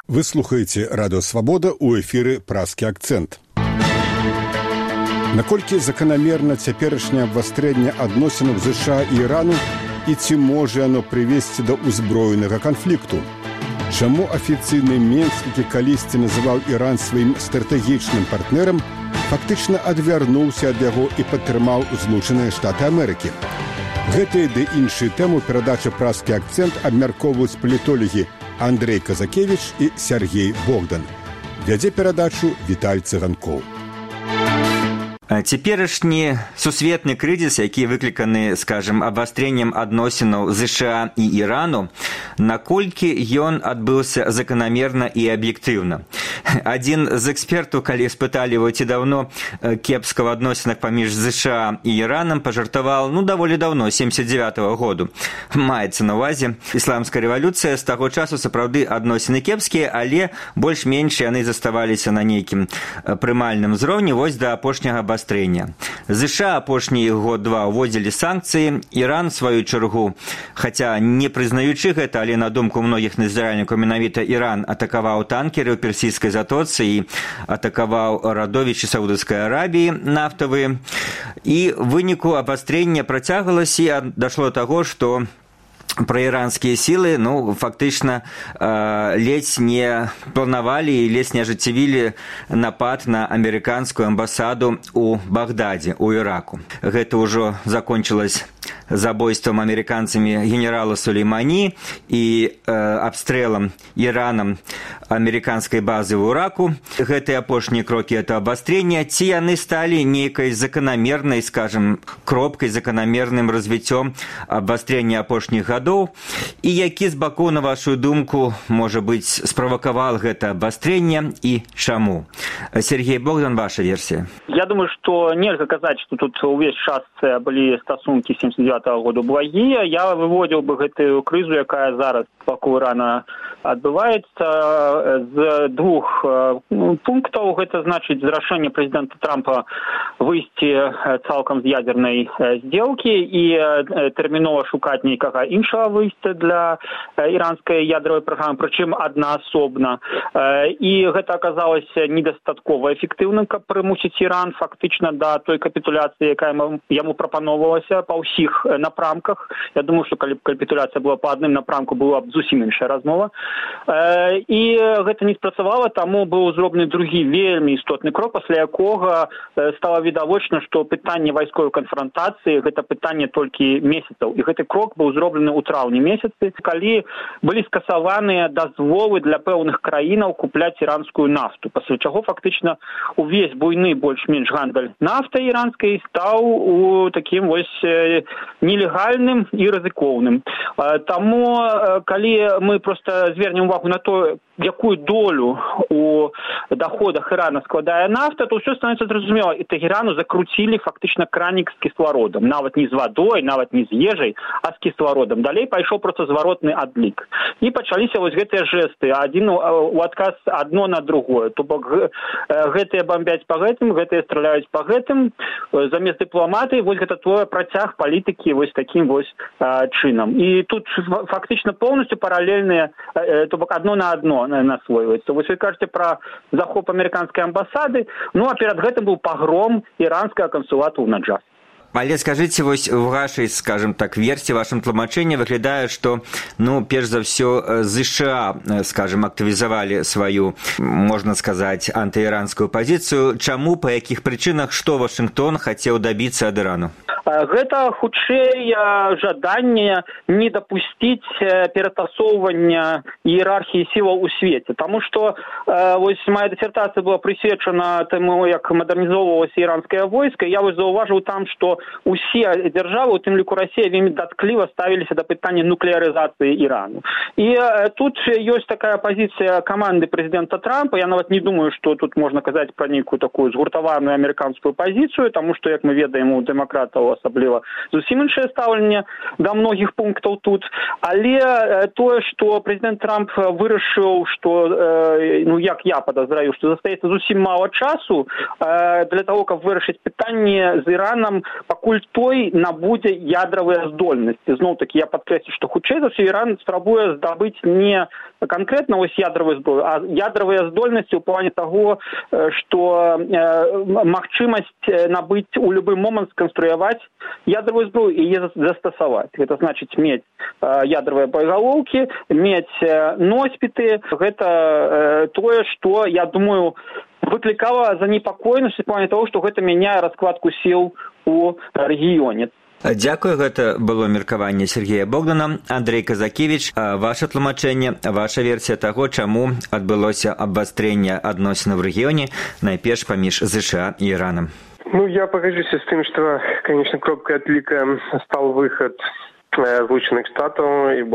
Вы слухаеце Радио Свабода, у эфіры «Празкі акцэнт». Наколькі заканамерна цяперашняе абвастрэнне адносінаў ЗША і Ірану і ці можа яно прывесці да ўзброенага канфлікту? Чаму афіцыйны Мінск, які калісьці называў Іран сваім стратэгічным партнерам, фактычна адвярнуўся ад яго і падтрымаў Злучаныя Штаты Амерыкі? Гэтыя ды іншыя тэмы перадачы «Празкі акцэнт» абмяркоўваюць палітолагі Андрей Казакевич і Сергей Богдан. Вядзе перадачу Віталь Цыганкоў. Цяперашні сусветны крызіс, які выкліканы, скажем, абвастрэннем адносінаў ЗША і Ірану, наколькі ён адбыўся заканамерна і аб'ектыўна. Адзін з экспертаў, калі спыталі его, ці даўно кепска ў адносінах паміж ЗША і Іранам, пажартаваў, даволі даўно, 79-го году. Маецца на ўвазе ісламская рэвалюцыя, з таго часу сапраўды адносіны кепскія, але больш-менш яны заставаліся на нейкім прымальным узроўні вось да апошняга абвастрэння. ЗША апошні год-два ўводзілі санкцыі, Іран, сваю чаргу, хаця не прызнаючы гэта, але на думку многіх назіральнікаў менавіта Іран атакаваў танкеры ў персійскай затоцы і атакаваў радовішчы Саудаўскай Арабіі нафтавыя. І ў выніку абвастрэння працягвалася і дашло да таго, што праіранскія сілы, фактычна ледзь не планавалі і ледзь не ажыццявілі напад на амерыканскую амбасаду ў Багдадзе, у Іраку. Гэта ўжо закончылось забойствам амерыканцамі генерала Сулеймані і абстрэлам Іранам амерыканскай базы ў Іраку. Гэтыя апошнія крокі это абвастрэння, ці яны сталі нейкай заканамернай, скажем, кропкай, заканамерным развіццём абвастрэння апошніх гадоў, і які з бакоў, на вашу думку, можа быць, справакавал гэта абвастрэнне і чаму? Сергей Богдан, ваша версія. Я думаю, што нельга казаць, што тут увесь час былі стасункі 79-го года благія. Я выводзіў бы гэтую крызу, якая зараз вакол Ірана адбываецца, з двух пунктаў. Гэта значыць з рашэння прэзідэнта Трампа выйсці цалкам з ядзернай здзелкі і тэрмінова шукаць нейкага іншага выйсця для іранскай ядравай праграмы, прычым аднаасобна. І гэта аказалася недастаткова эфектыўным, каб прымусіць Іран фактычна да той капітуляцыі, якая яму прапаноўвалася па ўсіх напрамках. Я думаю, што калі б капітуляцыя была па адным напрамку, была б зусім іншая размова. І гэта не спрацавала, таму быў зроблены другі вельмі істотны крок, пасля якога стала відавочна, што пытанне вайсковай канфрантацыі гэта пытанне толькі месяцаў. І гэты крок быў зроблены ў траўні месяцы, калі былі скасаваныя дазволы для пэўных краінаў купляць іранскую нафту, пасля чаго фактычна увесь буйны больш-менш гандаль нафтай іранскай стаў у такім вось нелегальным і рызыкоўным. Таму, калі мы проста звернем увагу на то, якую долю у доходах Ірана складае нафта, то ўсё становіцца зразумела. І Тэгерану закруцілі фактычна кранік з кіслародам. Нават не з вадой, нават не з ежай, а з кіслародам. Далей пайшоў проста зваротны адлік. І пачаліся вось гэтыя жэсты, адзін у адказ адно на другое. То бок гэтыя бомбяць па гэтым, гэтыя страляюць па гэтым. Замест дыпламатыі вось гэта твой працяг палітыкі вось такім вось чынам. І тут фактычна поўнасцю паралельныя, то бок адно на адно насвойваецца. Вось вы кажаце пра захоп амерыканскай амбасады, а перад гэтым быў пагром іранскага кансулата ў Наджафе. Але скажыце, вось у вашай, скажем так, версіі, вашым тлумачэнні выглядае, што, перш за ўсё, ЗША, скажем, актывізавалі сваю, можна сказаць, антыіранскую пазіцыю. Чаму, па якіх прычынах, што Вашынгтон хацеў дабіцца ад Ірану? Гэта хутчэй жаданне не дапусціць ператасоўвання іерархіі сілаў у свеце. Таму што вось моя дысертацыя была прысвечана таму, як мадэрнізоўвалася іранскае войска. Я вось заўважыў там, што усе дзяржавы, у тым ліку Расія, вельмі даткліва ставіліся да пытання нуклеарызацыі Ірану. І тут ёсць такая пазіцыя каманды прэзідэнта Трампа. Я нават не думаю, што тут можна казаць пра нейкую такую згуртаваную амерыканскую пазіцыю, таму што, як мы ведаем, у дэмакратаў асабліва зусім іншае стаўленне да многіх пунктаў тут. Але тое, што прэзідэнт Трамп вырашыў, што, як я падазраю, што застаецца зусім мала часу для таго, каб вырашыць пытанне з Іранам, пакуль той набудзе ядравыя здольнасці. Зноў-такі я падкрэслю, што хутчэй за ўсё Іран спрабуе здабыць не конкретно ядерную зброю, а ядерные здольности в плане того, что махчимость набыть у любой момент сконструировать ядерную зброю и ее застосовать. Это значит иметь ядерные боеголовки, иметь носьбиты. Это то, что, я думаю, выкликало занепокоенность в плане того, что это меняет раскладку сил у регионе. Дзякую, гэта было меркаванне Сергея Богдана. Андрей Казакевич, ваше тлумачэнне, ваша версія таго, чаму адбылося абвастрэнне адносінаў в рэгіёне, найперш паміж ЗША и Ираном. Я погоджусь с тем, что, конечно, кропкой отлика стал выход Злучених Штатів і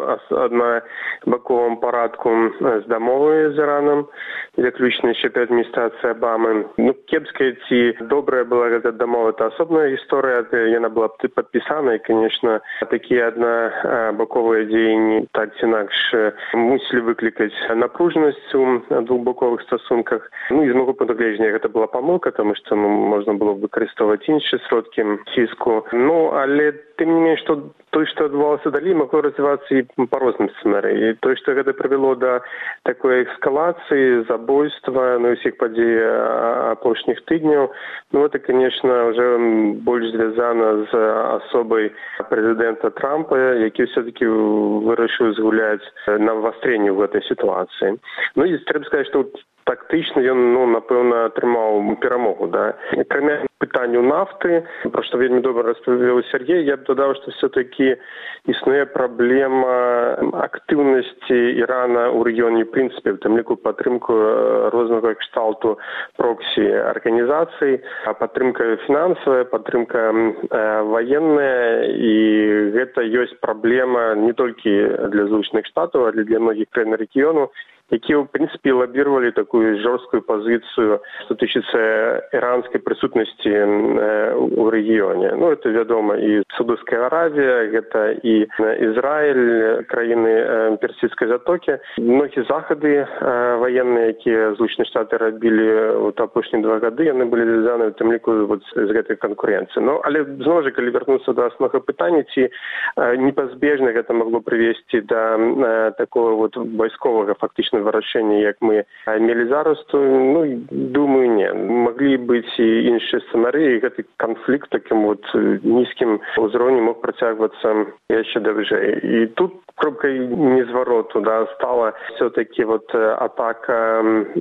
однобоковому парадку з домовою з Іраном, заключенной еще при администрации Обамы. Кепская ці добрая была эта домова, это особная история, она была подписана, и, конечно, такие однобоковые дзеянні так ці інакш мусили выкликать напруженность у двухбоковых стосунках. І з мого пункту гледжання это была помилка, тому що можна було використовувати інші сродки тиску. Але тим не менш, что то, что отбывалось далі, могло развиваться и по разным сценариям. И то, что это привело до такой эскалации, забойства, и всех подій апошніх тижнів, это, конечно, уже больше зв'язано з особой президента Трампа, який все-таки вирішив згуляти на обостренні в этой ситуации. І треба сказати, що тактично він, напевно, отримав перемогу. Да? Крім питанню нафти, про що вельми добре розповів Сергій, я б додав, що все-таки існує проблема активності Ірана у регіоні, в принципі, в тому ліку підтримку різного кшталту проксі-організацій, підтримка фінансова, підтримка воєнна, і це є проблема не тільки для Злучених Штатів, а для многих країн регіону, які, в принципі, лоббировали таку жорстку позицію, що стосується іранської присутності у регіоні. Це відомо і Саудовська Аравія, це і Ізраїль, країни Персидської затоки. Многі заходи воєнні, які Злучені Штати робили в останні 2 роки, вони були зв'язані в тому ліку з цією конкуренцією. Але, знову ж, коли вернутися до основного питання, ці непозбіжно це могло привести до такого військового фактично вирішення, як ми мали зараз, то, думаю, ні. Могли бути і інші сценарії, і цей конфлікт таким низьким узровнем мог протягуватися ще довше. І тут кропкой незвороту, да, стала все-таки атака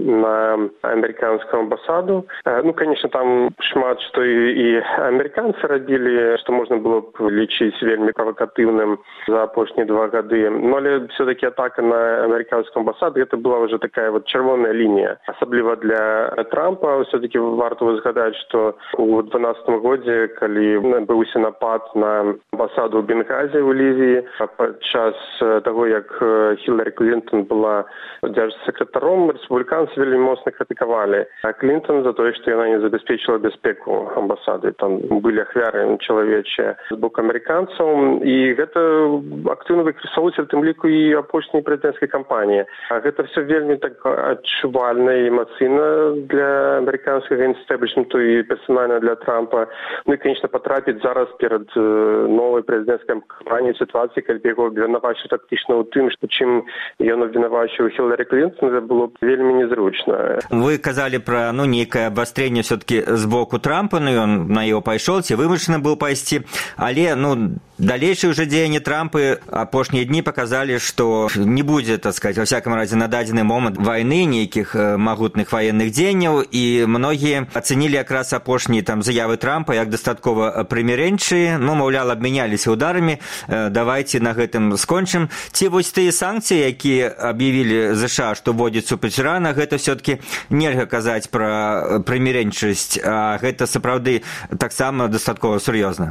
на американскую амбассаду. Конечно, там шмат, что и американцы робили, что можно было бы лечить вельми провокативным за опошние 2 года. Но все-таки атака на американскую амбассаду, это была уже такая червоная линия. Особливо для Трампа. Все-таки варто згадати, що у 2012 году, коли відбувся напад на амбасаду в Бенгазі у Лівії, під час того, як Хіларі Клінтон була держсекретаром, республіканці вельми моцно критикували Клінтон за те, що вона не забезпечила безпеку амбасади. Там були ахвяри чоловічі з боку американців, і це активно використовується в тим ліку і опошній президентській кампанії. Це все вельми так відчувально і емоційно для американського інстеблішменту і персонально для Трампа. І, звісно, потрапити зараз перед новою президентською кампанією ситуації, коли його обвинувачують фактично у тим, що чим ён обвинувачив Хіларі Клінтон, це було б вельми незручно. Вы казали про, некое обострение все-таки с боку Трампа, он на его пайшоў, ці вымушаны был пайсці, але, далейшие уже дзеянні Трампа апошнія дні показали, что не будет, так сказать, во всяком разе на дадзены момент войны, нейкіх магутных военных дзеянняў, і многие оценили якраз апошние заявы Трампа як дастаткова прымірэнчыя, маўлял, абмяняліся ударамі, давайте на гэтым скончым. Ці вось тыя санкцыі, якія аб'явілі ЗША, што вводзяць супраць Ірана, гэта все-таки нельга казаць пра прымірэнчасць, а гэта сапраўды таксама дастаткова сур'ёзна.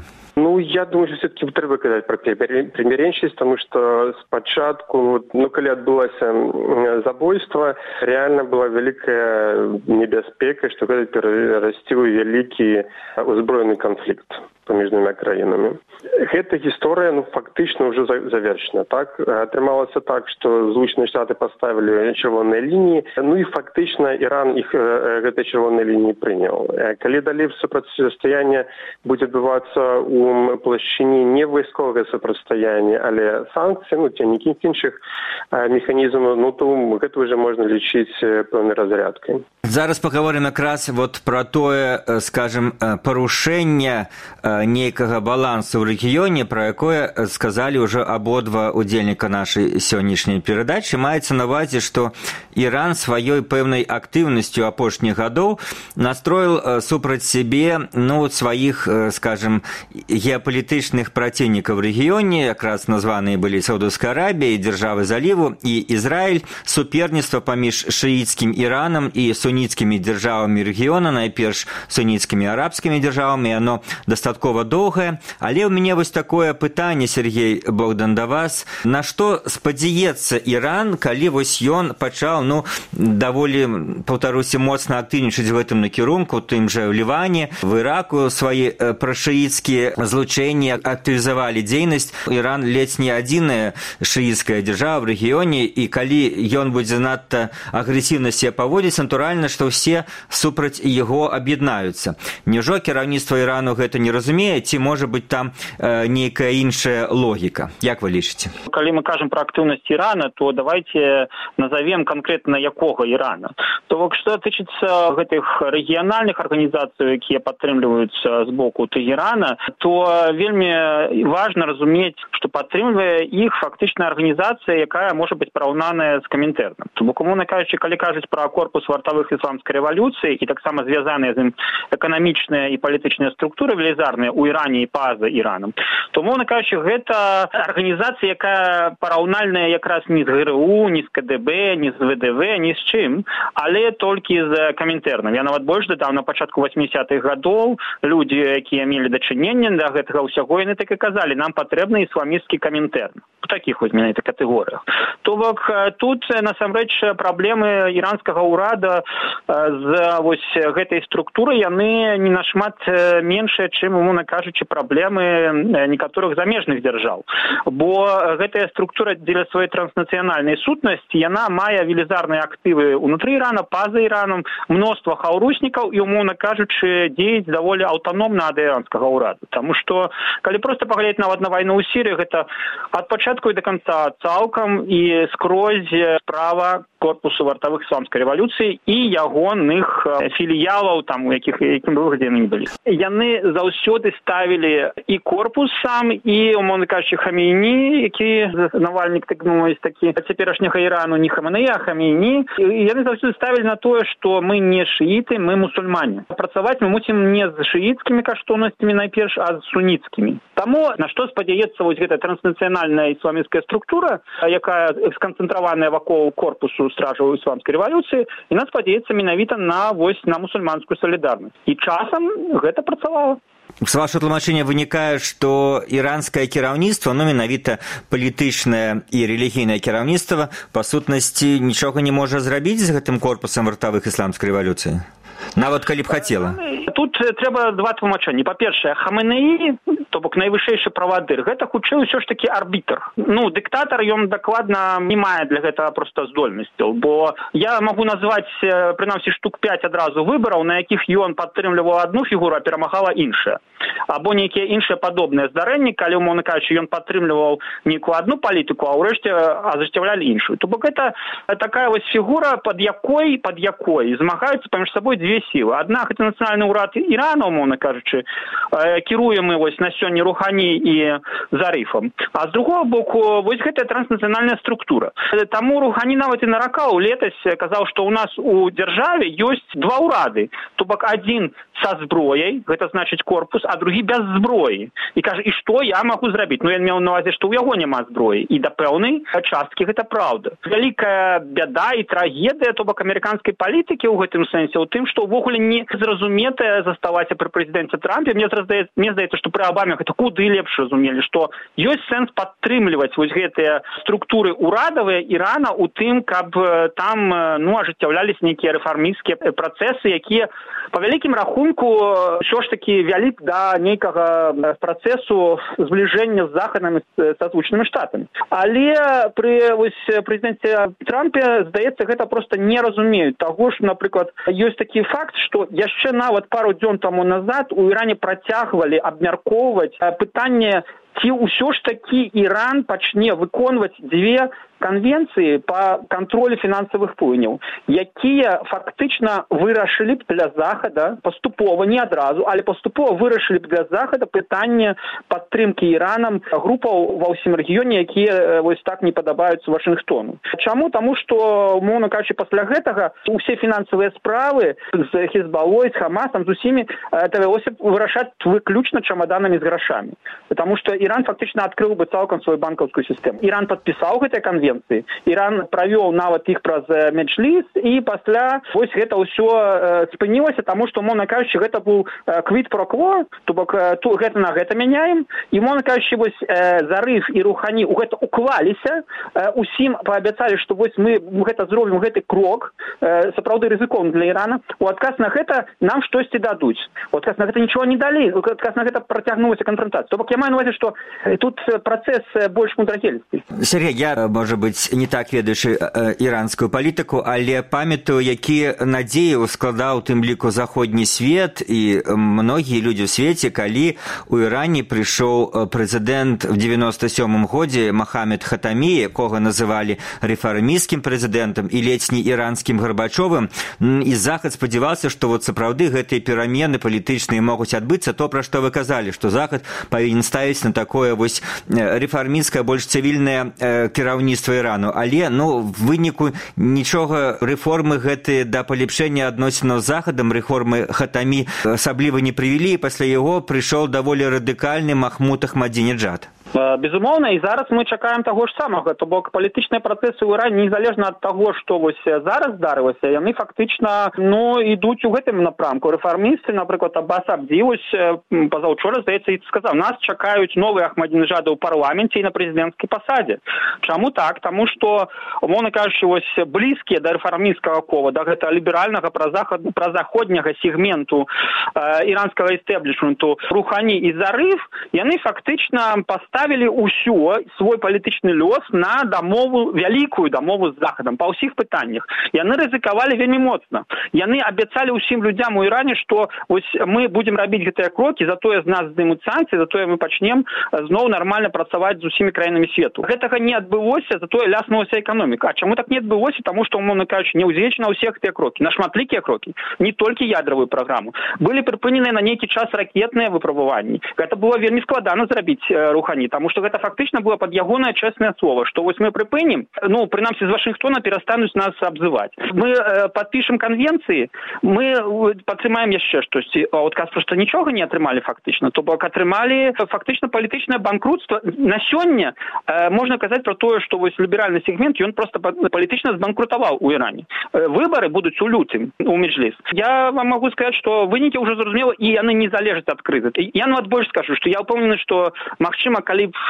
Я думаю, что все-таки треба казать про примиренчесть, потому что спочатку, коли отбылось забойство, реально была великая небезпека, что это перерастил великий узброенный конфликт поміж двома країнами. Эта история, фактично уже завершена. Так? Отрималося так, что Злучені Штаты поставили червоные линии, и фактично Иран их этой червоной линии принял. Коли далі противостояние будет отбываться у у плашчыні не вайсковае супрацьстаянне, але санкцыі, ці нейкіх іншых механізмаў, то гэта ўжо можна лічыць пэўнай разрядкай. Зараз паговорым якраз пра тое, скажем, парушэнне нейкага балансу ў рэгіёне, пра якое сказалі ўжо абодва удзельніка нашай сённяшняй перадачы. Маецца на ўвазе, што Іран сваёй пэўнай актыўнасцю апошніх гадоў настроіў супраць сябе сваіх, скажем, геапалітычных праціўнікаў в рэгіёне, якраз названыя былі Саудаўская Арабія, дзяржавы заліву і Ізраіль. Суперніцтва паміж шыіцкім Іранам і суніцкімі дзяржавамі рэгіёна, найперш суніцкімі арабскімі дзяржавамі, яно дастаткова доўгае. Але ў мяне вось такое пытанне, Сергей Богдан, да вас. На што спадзяецца Іран, калі вось ён пачаў, даволі, паўтаруся, моцна актыўнічаць в гэтым накірунку, тым жа ў Ліване, в Іраку свае прашыіцкія злучэнні актывізавалі дзейнасць. Іран ледзь не адзіная шыіцкая дзяржава в рэгіёне, і калі ён будзе надта агрэсіўна себе паводзіць, натуральна, што ўсе супраць яго аб'яднаюцца. Няўжо кіраўніцтва Ірану гэта не разумее, ці можа быць там нейкая іншая логіка? Як вы лічыце? Калі мы кажам пра актыўнасць Ірана, то давайте назовем конкретна якога Ірана. То што тычыцца гэтых рэгіянальных арганізацый, якія падтрымліваюцца з боку Тэгерана, то вельмі важна разумець, што падтрымлівае іх фактычная арганізацыя, якая можа быць параўнаная з Камінтэрнам. То бок, умоўна кажучы, калі кажуць пра корпус вартавых ісламскай рэвалюцыі і таксама звязаныя з ім эканамічныя і палітычныя структуры велізарныя ў Іране і па-за Іранам, то, умоўна кажучы, гэта арганізацыя, якая параўнальная якраз не з ГРУ, не з КДБ, не з ВДВ, ні з чым, але толькі з Камінтэрнам. Я нават больш дадаў, на пачатку 80-х гадоў людзі, якія мелі дачыненне да гэтага ўсяго, яны так і казалі, нам патрэбны ісламісцкі Камінтэрн. У такіх вось менавіта катэгорыях. То бок тут насамрэч праблемы іранскага ўрада з вось гэтай структуры, яны не нашмат меншыя, чым, умоўна кажучы, праблемы некаторых замежных дзяржаў. Бо гэтая структура дзеля сваёй транснацыянальнай сутнасці, яна мае велізарныя актывы ўнутры Ірана, па-за Іранам, мноства хаўруснікаў і, умоўна кажучы, дзеяць даволі аўтаномна ад іранскага ўраду. Таму што, калі проста паглядзець нават на вайну ў Сірыі, гэта ад пачатку і да канца цалкам і скрозь справа корпусу вартавых ісламскай рэвалюцыі і ягоных філіялаў, там, у якім выглядзе яны не былі. Яны заўсёды ставілі і корпус сам, і, умоўна кажучы, Хамейні, які навальнік такі цяперашняга Ірану, не Хаменеі, а Хамейні. І яны заўсёды ставілі на тое, што мы не шыіты, мы мусульмане. Працаваць мы мусім не з шыіцкімі каштоўнасцямі найперш, а з суніцкімі. Таму на што спадзяецца вось гэта транснацыянальная ісламісцкая структура, якая сканцэнтраваная вакол корпусу стражаў ісламскай рэвалюцыі, і нас спадзяецца менавіта на мусульманскую салідарнасць. І часам гэта працавала. З вашего тлумачэння вынікае, што іранскае кіраўніцтва, менавіта палітычнае і рэлігійнае кіраўніцтва, па сутнасці нічога не можа зрабіць з гэтым корпусам вартавых ісламскай рэвалюцыі? Нават калі б хацела. Тут трэба два тлумачэнні. Па-першае, Хаменеі, то бок найвышэйшы правадыр, гэта хутчэй усё ж такі арбітр. Дыктатар, ён дакладна не мае для гэтага проста здольнасцяў, бо я магу назваць, прынамсі, штук 5 адразу выбараў, на якіх ён падтрымліваў адну фігуру, а перамагала іншая. Або нейкія іншыя падобныя здарэнні, калі, умоўна кажучы, ён падтрымліваў нейкую адну палітыку, а ўрэшце ажыццяўлялі іншую. То бок гэта такая вось фігура, пад якой змагаюцца паміж сабой дзве сілы. Адна гэта нацыянальны ўрад Ірана, умоўна кажучы, кіруе мы вось на сёння Рухані і Зарыфам. А з другого боку, вось гэтая транснацыянальная структура. Таму Рухані нават і наракаў летась, казаў, што ў нас у дзяржаве ёсць два ўрады. То бок адзін са зброяй, гэта значыць корпус, а другі без зброі. І кажа, і што я магу зрабіць? Ён меў на ўвазе, што ў яго няма зброі. І да пэўнай часткі гэта праўда. Вялікая бяда і трагедыя, то бок амерыканскай палітыкі ў гэтым сэнсе, у тым, што ўвогуле не зразуметая заставацца пры прэзідэнце Трампе. Мне здаецца, што пры Абаме гэта куды лепш разумелі, што ёсць сэнс падтрымліваць вось гэтыя структуры ўрадавыя Ірана у тым, каб там ажыццяўляліся нейкія рэфармісцкія працэсы, якія па вялікім рахунку ўсё ж такі вялі да нейкага працэсу збліжэння з Захадам і са Злучанымі Штатамі. Але пры прэзідэнце Трампе, здаецца, гэта проста не разумеюць таго, што, напрыклад, ёсць такі факт, што яшчэ нават пару дзён таму назад у Іране працягвалі абмяркоўваць вырашваць пытанне, ці ўсё ж такі Іран пачне выконваць дзве канвенцыі па кантролю фінансавых плыняў, якія фактычна вырашылі б для Захада паступова, не адразу, але паступова вырашылі б для Захада пытанне падтрымкі Іранам групаў ва ўсім рэгіёне, якія вось так не падабаюцца Вашынгтону. Чаму? Таму што, умоўна кажучы, пасля гэтага усе фінансавыя справы з Хезбалой, з Хамасам, з усімі давялося б вырашаць выключна чамаданамі з грашамі. Таму што Іран фактычна адкрыў бы цалкам сваю банкаўскую сістэму. Іран падпісаў гэтыя канвенцыі, Іран правёў нават іх праз меджліс, і пасля вось гэта ўсё спынілася, таму што, умоўна кажучы, гэта быў квит про кво, то бок гэта на гэта мяняем, і, умоўна кажучы, вось Зарыф і Рухані ў гэта уклаліся, усім паабяцалі, што вось мы гэта зробім, гэты крок, сапраўды рызыкоўны для Ірана, у адказ на гэта нам штосьці дадуць. У адказ на гэта нічого не далі, у адказ на гэта працягнулася канфронтацыя. То бок я маю на увазе, што тут працэс больш мудрагельскі. Сергей, я, можа быць, не так ведаючы іранскую палітыку, але памятаю, які надзеі складаў тым ліку заходні свет і многія людзі ў свеце, калі у Іране прыйшоў прэзідэнт в 97-м годзе Мохаммед Хатамі, якога называлі рэфармісцкім прэзідэнтам і ледзь не іранскім Гарбачовым, і Захад спадзяваўся, што вот сапраўды гэтыя перамены палітычныя могуць адбыцца, то, пра што вы казалі, што Захад павінен ставіць на такое вось рэфармісцкае, больш цывільнае кіраўніцтва Ірану. Але, в выніку нічога рэформы гэтыя да палепшэння адносінаў з Захадам, рэформы Хатамі асабліва не прывялі, і пасля яго прыйшоў даволі радыкальны Махмуд Ахмадзінеджад. Безумоўна, і зараз мы чакаем таго ж самага, то бок палітычныя працэсы ў Іране, незалежна ад таго, што вось зараз здарылася, яны фактычна ідуць у гэтым напрамку. Рэфармісты, напрыклад, Аббас Абді, вось пазаўчора, здаецца, і сказаў, нас чакаюць новыя Ахмадзінеджады ў парламенце і на прэзідэнцкай пасадзе. Чаму так? Таму што, умоўна кажучы, вось блізкія да рэфармісцкага кола, да гэтага ліберальнага празаходняга сегменту іранскага эстэблішменту Рухані і Зарыф, яны фактычна паставілі ўсё, свой палітычны лёс на дамову, вялікую дамову з Захадам па ўсіх пытаннях. Яны рызыкавалі вельмі моцна. Яны абяцалі ўсім людзям у Іране, што вось мы будзем рабіць гэтыя крокі, затое з нас здымуць санкцыі, затое мы пачнем зноў нармальна працаваць з усімі краінамі свету. Гэтага не адбылося, затое ляснулася эканоміка. А чаму так не адбылося? Таму што, умоўна кажучы, не ўзвечаны на ўсе гэтыя крокі, на шматлікія крокі, не толькі ядравую праграму. Былі прыпыненыя на нейкі час ракетныя выпрабаванні. Гэта было вельмі складана зрабіць Рухані, таму што гэта фактычна было пад ягонае чэснае слова, што вось мы прыпынім, прынамсі з Вашынгтона перастануць нас абзываць. Мы падпішам канвенцыі, мы падтрымаем яшчэ штосьці, а адказ проста нічога не атрымалі фактычна, то бок атрымалі фактычна палітычнае банкрутства. На сёння можна казаць пра тое, што вось ліберальны сегмент, ён проста палітычна збанкрутаваў у Іране. Выбары будуць у лютым у меджліс. Я вам магу сказаць, што вынікі ўжо зразумела, і яны не залежаць ад крызы. Я нават больш скажу, што я ўпэўнены, што магчыма, калі б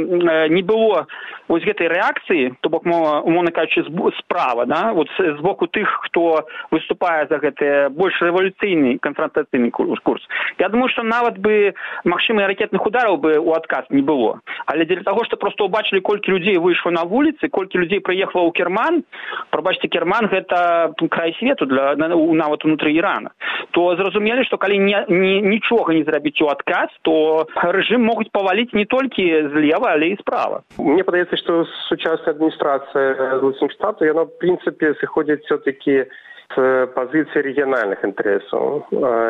не было вось гэтай рэакцыі, то бок, умоўна кажучы, справа, вот з боку тых, хто выступае за гэты больш рэвалюцыйны канфронтацыйны курс. Я думаю, што нават бы, магчыма, ракетных удараў бы ў адказ не было. Але дзеля таго, што проста ўбачылі, колькі людзей выйшла на вуліцы, колькі людзей прыехала ў Керман, прабачце, Керман гэта край свету нават унутры Ірана, то зразумелі, што калі нічога не зрабіць у адказ, то рэжым могуць паваліць не толькі злева, але і справа. Мне падаецца, што сучасная адміністрацыя Злучаных Штатаў, яна, в прынцыпе, сыходзіць все-таки з пазіцыі рэгіянальных інтарэсаў.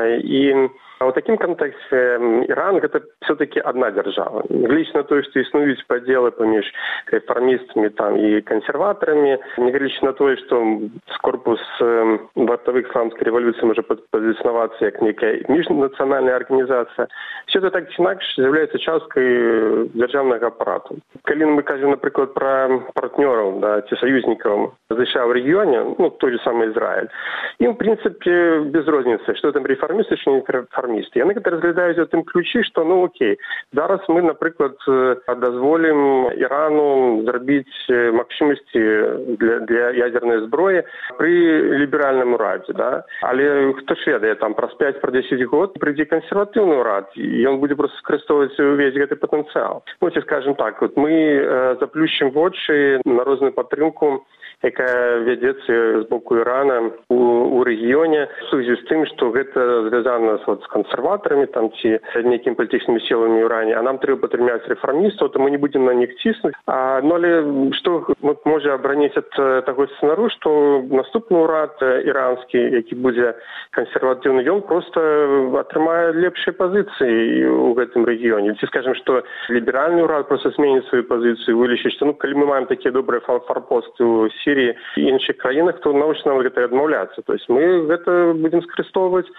І в такім кантэксце Іран гэта все-таки одна дзяржава. Нягледзячы на тое, што існуюць падзелы паміж рэфармістамі і кансерватарамі, нягледзячы на тое, што корпус вартавых ісламскай рэвалюцыі можа пазіцыянавацца як нейкая міжнацыянальная арганізацыя, все это так ці інакш з'яўляецца часткай дзяржаўнага апарату. Калі мы кажам, напрыклад, пра партнёраў ці саюзнікаў США ў рэгіёне, той же самы Ізраіль, ім, в прынцыпе, без розніцы, што там рэфармісты, што не рэфармісты. Яны гэта разглядаюць у тым ключы, што, окей, зараз мы, напрыклад, дазволім Ірану зрабіць магчымасці для ядзернай зброі пры ліберальным урадзе, але хто ж ведае, там праз 5-10 год прыйдзе кансерватыўны ўрад, і ён будзе проста скарыстоўваць увесь гэты патэнцыял. Ці, скажем так, мы заплющым вочы на розную падтрымку якая вядзецца з боку Ірана у рэгіёне в сувязі з тым, што гэта звязана з кансерватарамі там ці нейкімі палітычнымі сіламі ў Іране, а нам трэба падтрымаць рэфармістаў, то мы не будзем на них ціснуць. Ну але што можа абараніць ад таго сцэнару, што наступны ўрад іранскі, які будзе кансерватыўны, ён проста атрымае лепшыя пазіцыі ў гэтым рэгіёне. Ці скажем, што ліберальны ўрад проста зменіць сваю пазіцыю, вылічыць, што калі мы маем такія добрыя форпосты ў Сіріі і іншых краінах, то навошта нам гэта адмаўляцца. То есть мы гэта будзем скарыстоўваць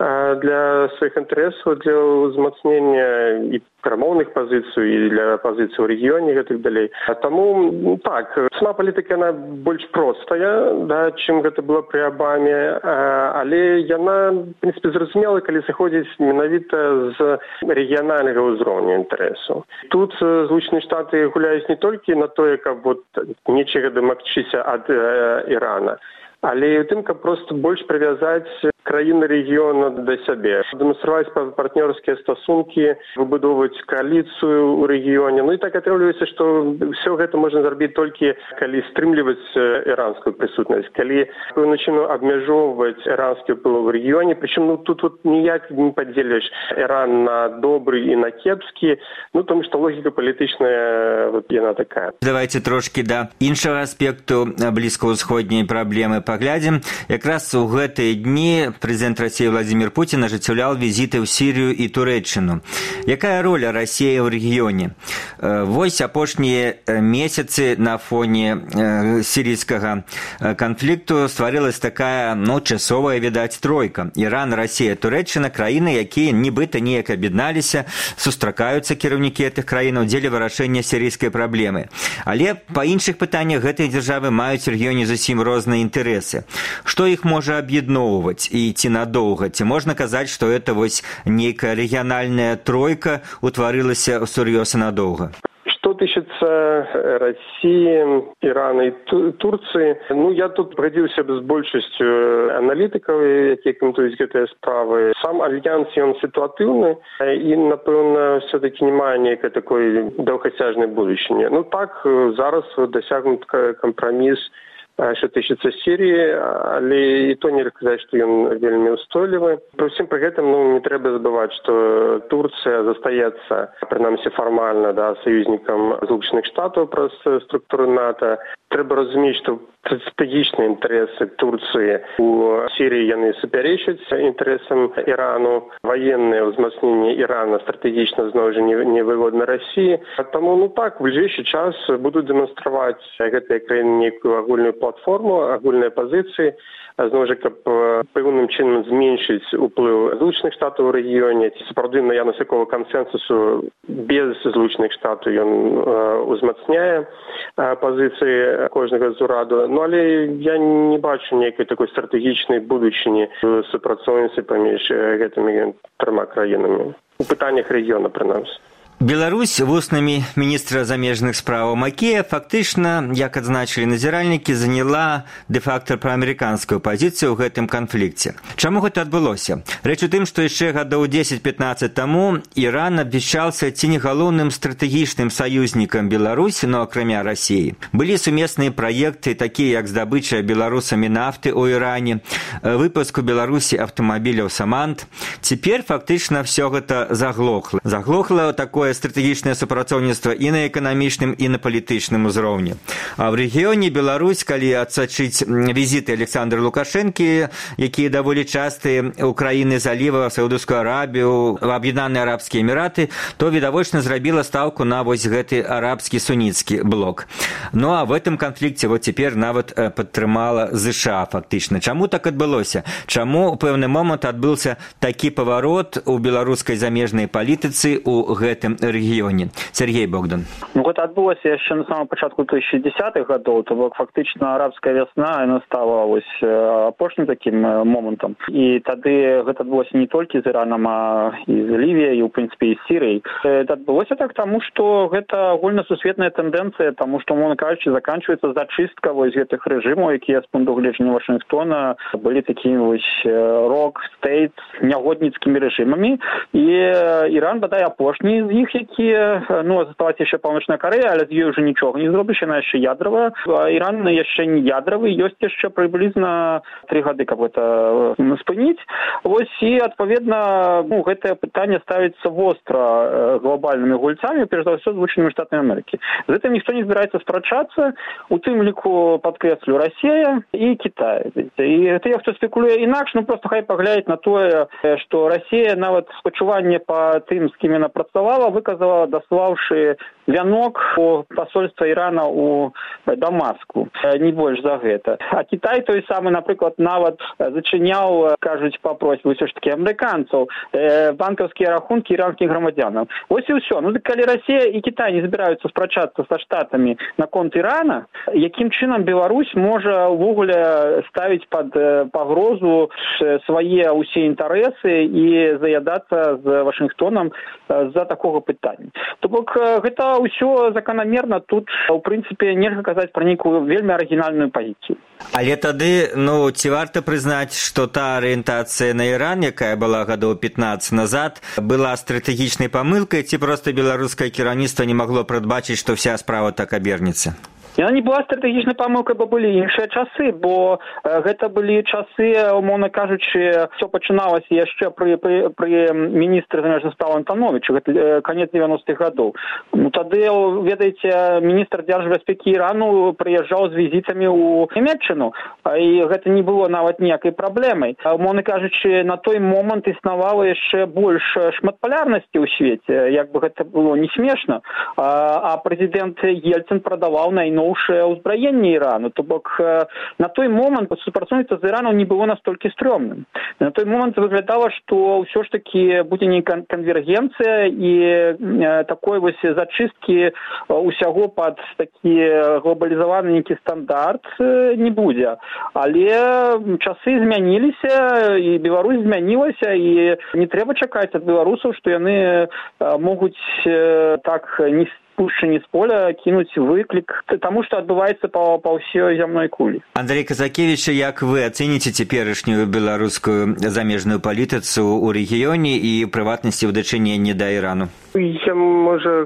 для сваіх інтарэсаў, для ўзмацнення і перамоўных пазіцый і для пазіцый ў рэгіёне і гэтак далей. Таму так, сама палітыка яна больш простая, да, чым гэта было пры Абаме, але яна, в прынцыпе, зразумела, калі сыходзіць менавіта з рэгіянальнага ўзроўня інтарэсаў. Тут Злучаныя Штаты гуляюць не толькі на тое, каб нечага дамагчыся ад Ірана, але і тым, каб проста больш прывязаць краіны рэгіёна да сябе, дэманстраваць партнёрскія стасункі, выбудоўваць кааліцыю ў рэгіёне. Ну і так атрымліваецца, што ўсё гэта можна зрабіць толькі калі стрымліваць іранскую прысутнасць, калі пэўным чынам абмяжоўваць іранскі ўплыў у рэгіёне, прычым тут ніяк не падзеліш Іран на добры і на кепскі, тому што логіка палітычная яна такая. Давайте трошкі да іншага аспекту блізкаўсходняй праблемы паглядзім. Якраз у гэтыя дні прэзідэнт Расіі Владзімір Пуцін ажыццяўляў візіты ў Сірыю і Турэччыну. Якая роля Расіі ў рэгіёне? Вось апошнія месяцы на фоне сірійскага канфлікту стварылась такая, часовая, відаць, тройка. Іран, Расія, Турэччына, краіны, якія нібыта неяк аб'ядналіся, сустракаюцца кіраўнікі гэтых краінаў дзеля вырашэння сірійскай праблемы. Але па іншых пытаннях гэтыя дзяржавы маюць у рэгіёне зусім розныя інтарэсы. Што іх можа аб'ядноўваць і ці надоўга? Ці можна казаць, што гэта нейкая рэгіянальная тройка утварылася сур'ёз і надоўга? Что тычыцца России, Ирана и Турции, я тут пагадзіўся з большасцю аналітыкаў, якія каментуюць гэтыя справы. Сам альянс, ён ситуатыўны і, напэўна, все-таки не мае нейкай такой даўгасяжнай будучыні. Так, зараз дасягнут кампраміс, що тычыцца Сіріі, але і то нельга казаць, што ён вельмі ўстойлівы. Пры ўсім пры гэтым не трэба забываць, што Турцыя застаецца, прынамсі фармальна, саюзнікам Злучаных Штатаў праз структуру НАТО. Трэба разумець, што стратэгічныя інтарэсы Турцыі у Сіріі яны супярэчаць інтарэсам Ірану. Ваеннае ўзмацненне Ірана стратэгічна зноў жа невыгодна Расіі. Таму, так, в бліжэйшы час будуць дэманстраваць гэтыя краіны нейкую агульную платформу, агульныя пазіцыі, зноў жа, каб пэўным чынам зменшыць уплыў Злучаных Штатаў у рэгіёне. Сапраўды наяўнасць такога кансэнсусу без Злучаных Штатаў ён узмацняе пазіцыі кожнага з ураду. Але я не бачу нейкай такой стратэгічнай будучыні в супрацоўніцтве паміж гэтымі трыма краінамі. У пытаннях рэгіёна, прынамсі. Беларусь вуснамі міністра замежных справаў Макея фактычна, як адзначылі назіральнікі, заняла дэ-факта праамерыканскую пазіцыю ў гэтым канфлікце. Чаму гэта адбылося? Рэч у тым, што яшчэ гадоў 10-15 таму Іран абвяшчаўся ці не галоўным стратэгічным саюзнікам Беларусі, акрамя Расіі. Былі сумесныя праекты, такія як здабыча беларусамі нафты ў Іране, выпуск у Беларусі аўтамабіляў «Самант». Цяпер фактычна ўсё гэта заглохла. Заглохла такое стратэгічнае супрацоўніцтва і на эканамічным, і на палітычным узроўні. А ў рэгіёне Беларусь, калі адсачыць візіты Александра Лукашэнкі, якія даволі частыя ў краіны заліва, Саудаўскую Арабію, в Аб'яднаныя Арабскія Эміраты, то відавочна зрабіла стаўку на гэты арабскі суніцкі блок. А в гэтым канфлікце цяпер нават падтрымала ЗША фактычна. Чаму так адбылося? Чаму ў пэўны момант адбыўся такі паварот у беларускай замежнай палітыцы ў гэтым рэгіёне? Сергей Богдан. Гэта адбылося яшчэ на самом пачатку 2010-х гадоў, то бок фактычна арабская вясна, яна стала апошнім такім момантам. І тады гэта адбылося не толькі з Іранам, а і з Лівіяй, і ў прынцыпе і з Сірыяй. Гэта адбылося так таму, што гэта агульнасусветная тэндэнцыя, таму што, мовна кажучы, заканчваецца зачыстка гэтых рэжымаў, якія з пункту гледжання Вашынгтона былі такімі рок-стейт нягодніцкімі рэжымамі. І Іран, бадай, апошні з іх, іх, якія, заставаць яшчэ Паўночная Карэя, але з ёй уже нічога не зробіш, яна яшчэ ядравая. Іран яшчэ не ядравы, ёсць яшчэ прыблізна 3 гады, каб гэта спыніць. Вось і, адпаведна, гэтае пытанне ставіцца востра глобальнымі гульцамі, перш за ўсё Злучанымі Штатамі Амерыкі. З гэтым ніхто не збіраецца спрачацца, у тым ліку, падкрэслю, Расія і Кітай. І тыя, хто спекулюе інакш, просто хай паглядзець на тое, што Расія нават спачуванне па тым, з кім яна працавала, выказала, даслаўшы вянок у пасольства Ірана ў Дамаску. Не больш за гэта. А Кітай той самы, напрыклад, нават зачыняў, кажуць, па просьбе ўсё ж такі амерыканцаў, банкаўскія рахункі іранскіх грамадзянаў. Вось і ўсё. Калі Расія і Кітай не збіраюцца спрачацца са Штатамі наконт Ірана, якім чынам Беларусь можа ўвогуле ставіць пад пагрозу свае ўсе інтарэсы і заядацца з Вашынгтонам з-за такога пытання. То бок гэта ўсё заканамерна, тут у прынцыпе нельга казаць пра нейкую вельмі арыгінальную пазіцыю. Але тады, ці варта прызнаць, што та арыентацыя на Іран, якая была гадоў 15 назад, была стратэгічнай памылкай, ці проста беларускае кіраўніцтва не магло прадбачыць, што вся справа так абернецца? Яна не была стратэгічнай памылкай, бо былі іншыя часы, бо гэта былі часы, умоўна кажучы, все пачыналася яшчэ пры міністры замежных спраў Антановічу, гэта канец 90-х гадоў. Тады, ведаеце, міністр дзяржбяспекі Ірану прыязджаў з візітамі ў Нямецчыну, і гэта не было нават ніякай праблемай. Умоўна кажучы, на той момант існавала яшчэ больш шматпалярнасці ў свеце, як бы гэта было не смешна, а прэзідэнт Ельцин прадаваў найноўшыя ўзбраенне Ірану. То бок на той момант супрацоўніцтва з Іраном не было настолькі стрёмным. На той момант выглядала, што ўсё ж такі будзе нейкая канвергенцыя і такой вось зачысткі ўсяго пад такі глобалізаваны нейкі стандарт не будзе. Але часы змяніліся, і Беларусь змянілася, і не трэба чакаць ад беларусаў, што яны могуць так не пушчані з поля кінуць выклік таму, што адбываецца па ўсёй зямной кулі. Андрей Казакевич, як вы ацэніце цяперашнюю беларускую замежную палітыцу ў рэгіёне і прыватнасці ў дачыненні да Ірану? Я, можа,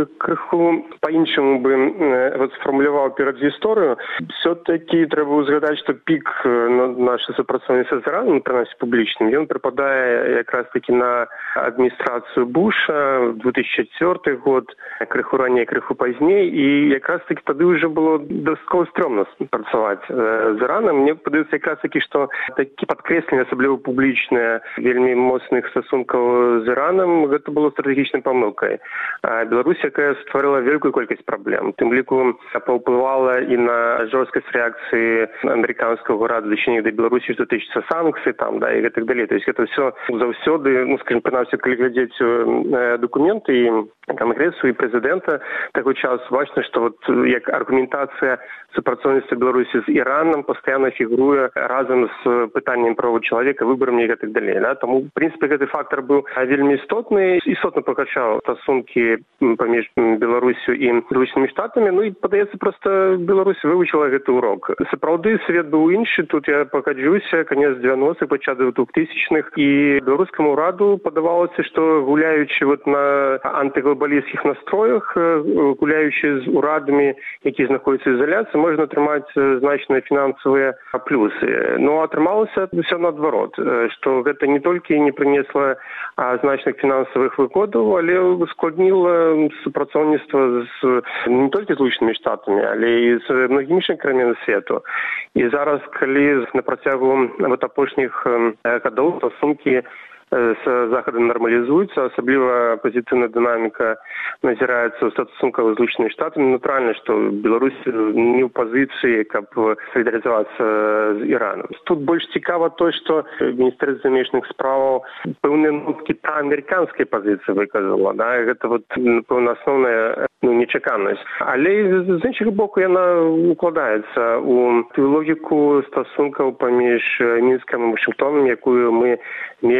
крыху па-іншаму бы сфармуляваў перадгісторыю. Все-таки трэба ўзгадаць, што пік нашай супрацоўніцтва з Іраном, прынамсі публічным, ён прыпадае якраз-такі на адміністрацыю Буша, 2004 год, крыху раней, крыху пазней, і якраз-такі тады ўжо было дастаткова стрёмна працаваць з Іранам. Мне падаецца якраз-такі, што такі падкрэсленне, асабліва публічнае, вельмі моцных стасункаў з Іранам, гэта было стратэгічнай памылкай. Беларусь, якая стварыла вялікую колькасць праблем, тым ліку паўплывала і на жорсткасць рэакцыі амерыканскага ўраду дачынення да Беларусі, што тычыцца санкцый, і гэтак далей. То есть гэта ўсё заўсёды, скажем, прынамсі, калі глядзець дакументы і Конгрессу і прэзідэнта таго часу, бачна, што як аргументацыя супрацоўніцтва Беларусі з Іраном пастаянна фігуруе разам з пытаннем правоў чалавека, выбарамі і гэтак далей. Таму, в прынцыпе, гэты фактар быў вельмі істотны пакачаў стасункі паміж Беларусю і Злучанымі Штатамі. І, падаецца, проста Беларусь вывучыла гэты урок. Сапраўды, свет быў іншы, тут я пагаджуся, канец 90-х, пачатак 2000-х, і беларускаму ўраду падавалася, што гуляючы на антыглобалісцкіх настроях, гуляючы з урадамі, які знаходзяцца ў ізаляцыі, можна атрымаць значныя фінансавыя плюсы. Но атрымалася ўсё наадварот, што гэта не толькі не прынесла значных фінансавых выгодаў, але ускладніла супрацоўніцтва не толькі з Злучанымі Штатамі, але і з многімі іншымі краінамі свету. І зараз, калі на працягу апошніх гадоў стасункі з захадам нармалізуюцца, асабліва пазітыўная дынаміка назіраецца ў стасунках з Злучанымі Штатамі, натуральна, што Беларусь не ў пазіцыі, каб салідарызавацца з Іраном. Тут больш цікава тое, што Міністэрства замежных справаў пэўныя ноткі амерыканскай пазіцыі выказала. Гэта, напэўна, асноўная нечаканасць. Але з іншага боку яна укладаецца ў тую логіку стасункаў паміж Мінскам і Вашынгтонам, якую мы мелі, прынамсі,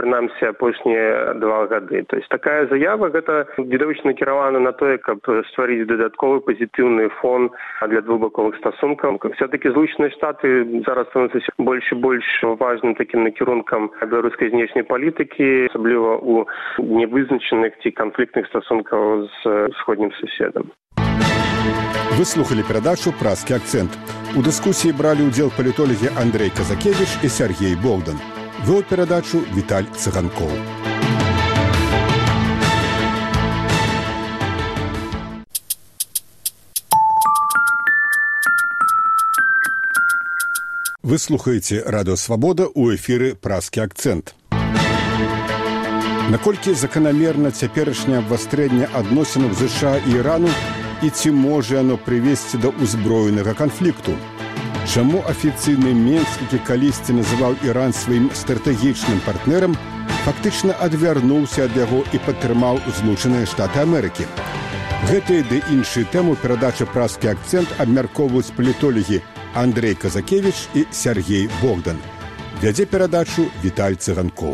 прынамсі апошнія 2 гады. То есть такая заява гэта відавочна накіравана на тое, каб стварыць дадатковы пазітыўны фон для двухбаковых стасункаў. Все-таки Злучаныя Штаты зараз становяцца больш і больш важным таким накірункам беларускай знешняй палітыкі, асабліва у невызначаных ці канфліктных стасункаў з сходнім суседам. Вы слухали перадачу «Празкі акцэнт». У дыскусіі бралі ўдзел палітолагі Андрэй Казакевіч і Сяргей Богдан. Вёў перадачу Віталь Цыганкоў. Вы слухаеце Радыё Свабода ў эфіры «Празкі акцэнт». Наколькі заканамерна цяперашняе абвастрэнне адносінаў ЗША і Ірану і ці можа яно прывесці да ўзброенага канфлікту? Чаму афіцыйны Мінск, які калісьці называў Іран сваім стратэгічным партнерам, фактычна адвярнуўся ад яго і падтрымаў Злучаныя Штаты Амерыкі? Гэтыя ды іншыя тэмы перадачы «Празкі акцэнт» абмяркоўваюць палітолагі Андрэй Казакевіч і Сяргей Богдан. Вядзе перадачу Віталь Цыганкоў.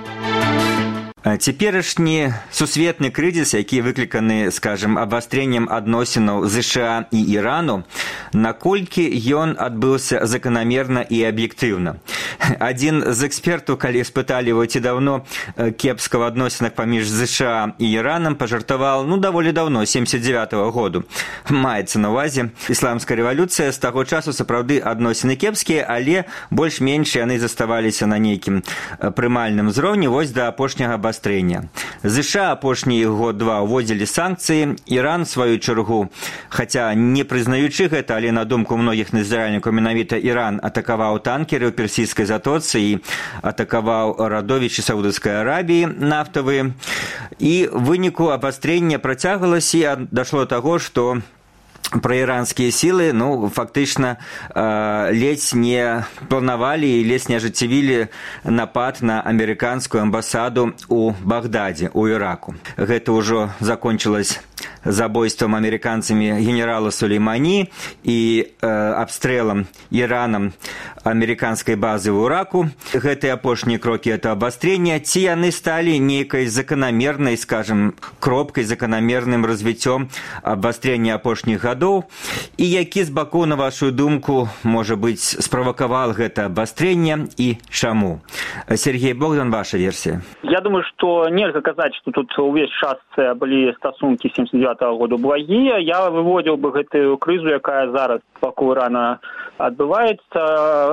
Цяперашні сусветны крызіс, які выкліканы, скажем, абвастрэннем адносінаў ЗША і Ірану, наколькі ён адбыўся заканамерна і аб'ектыўна. Адзін з экспертаў, калі спыталі его, ці даўно кепска ў адносінах паміж ЗША і Іранам, пажартаваў, даволі даўно, 79-го году. Маецца на ўвазе ісламская рэвалюцыя, з таго часу сапраўды адносіны кепскія, але больш-менш яны заставаліся на нейкім прымальным узроўні вось да апошняга абвастрэння. ЗША апошні год-два ўводзілі санкцыі, Іран, сваю чаргу, хаця не прызнаючы гэта, але на думку многіх назіральнікаў менавіта Іран атакаваў танкеры ў Персійскай затоцы і атакаваў радовішчы Саудаўскай Арабіі нафтавыя. І ў выніку абвастрэння працягвалася і дашло да таго, што праіранскія сілы, фактычна ледзь не планавалі і ледзь не ажыццявілі напад на амерыканскую амбасаду ў Багдадзе, у Іраку. Гэта ўжо закончылось забойствам амерыканцамі генерала Сулеймані і абстрэлам Іранам амерыканскай базы ў Іраку. Гэтыя апошнія крокі это абвастрэння, ці яны сталі нейкай заканамернай, скажем, кропкай, заканамерным развіццём абвастрэння апошніх гадоў, і які з бакоў, на вашу думку, можа быць, справакавал гэта абвастрэнне і чаму? Сергей Богдан, ваша версія. Я думаю, што нельга казаць, што тут увесь час былі стасункі 79-го году благія. Я выводзіў бы гэтую крызу, якая зараз вакол Ірана адбываецца,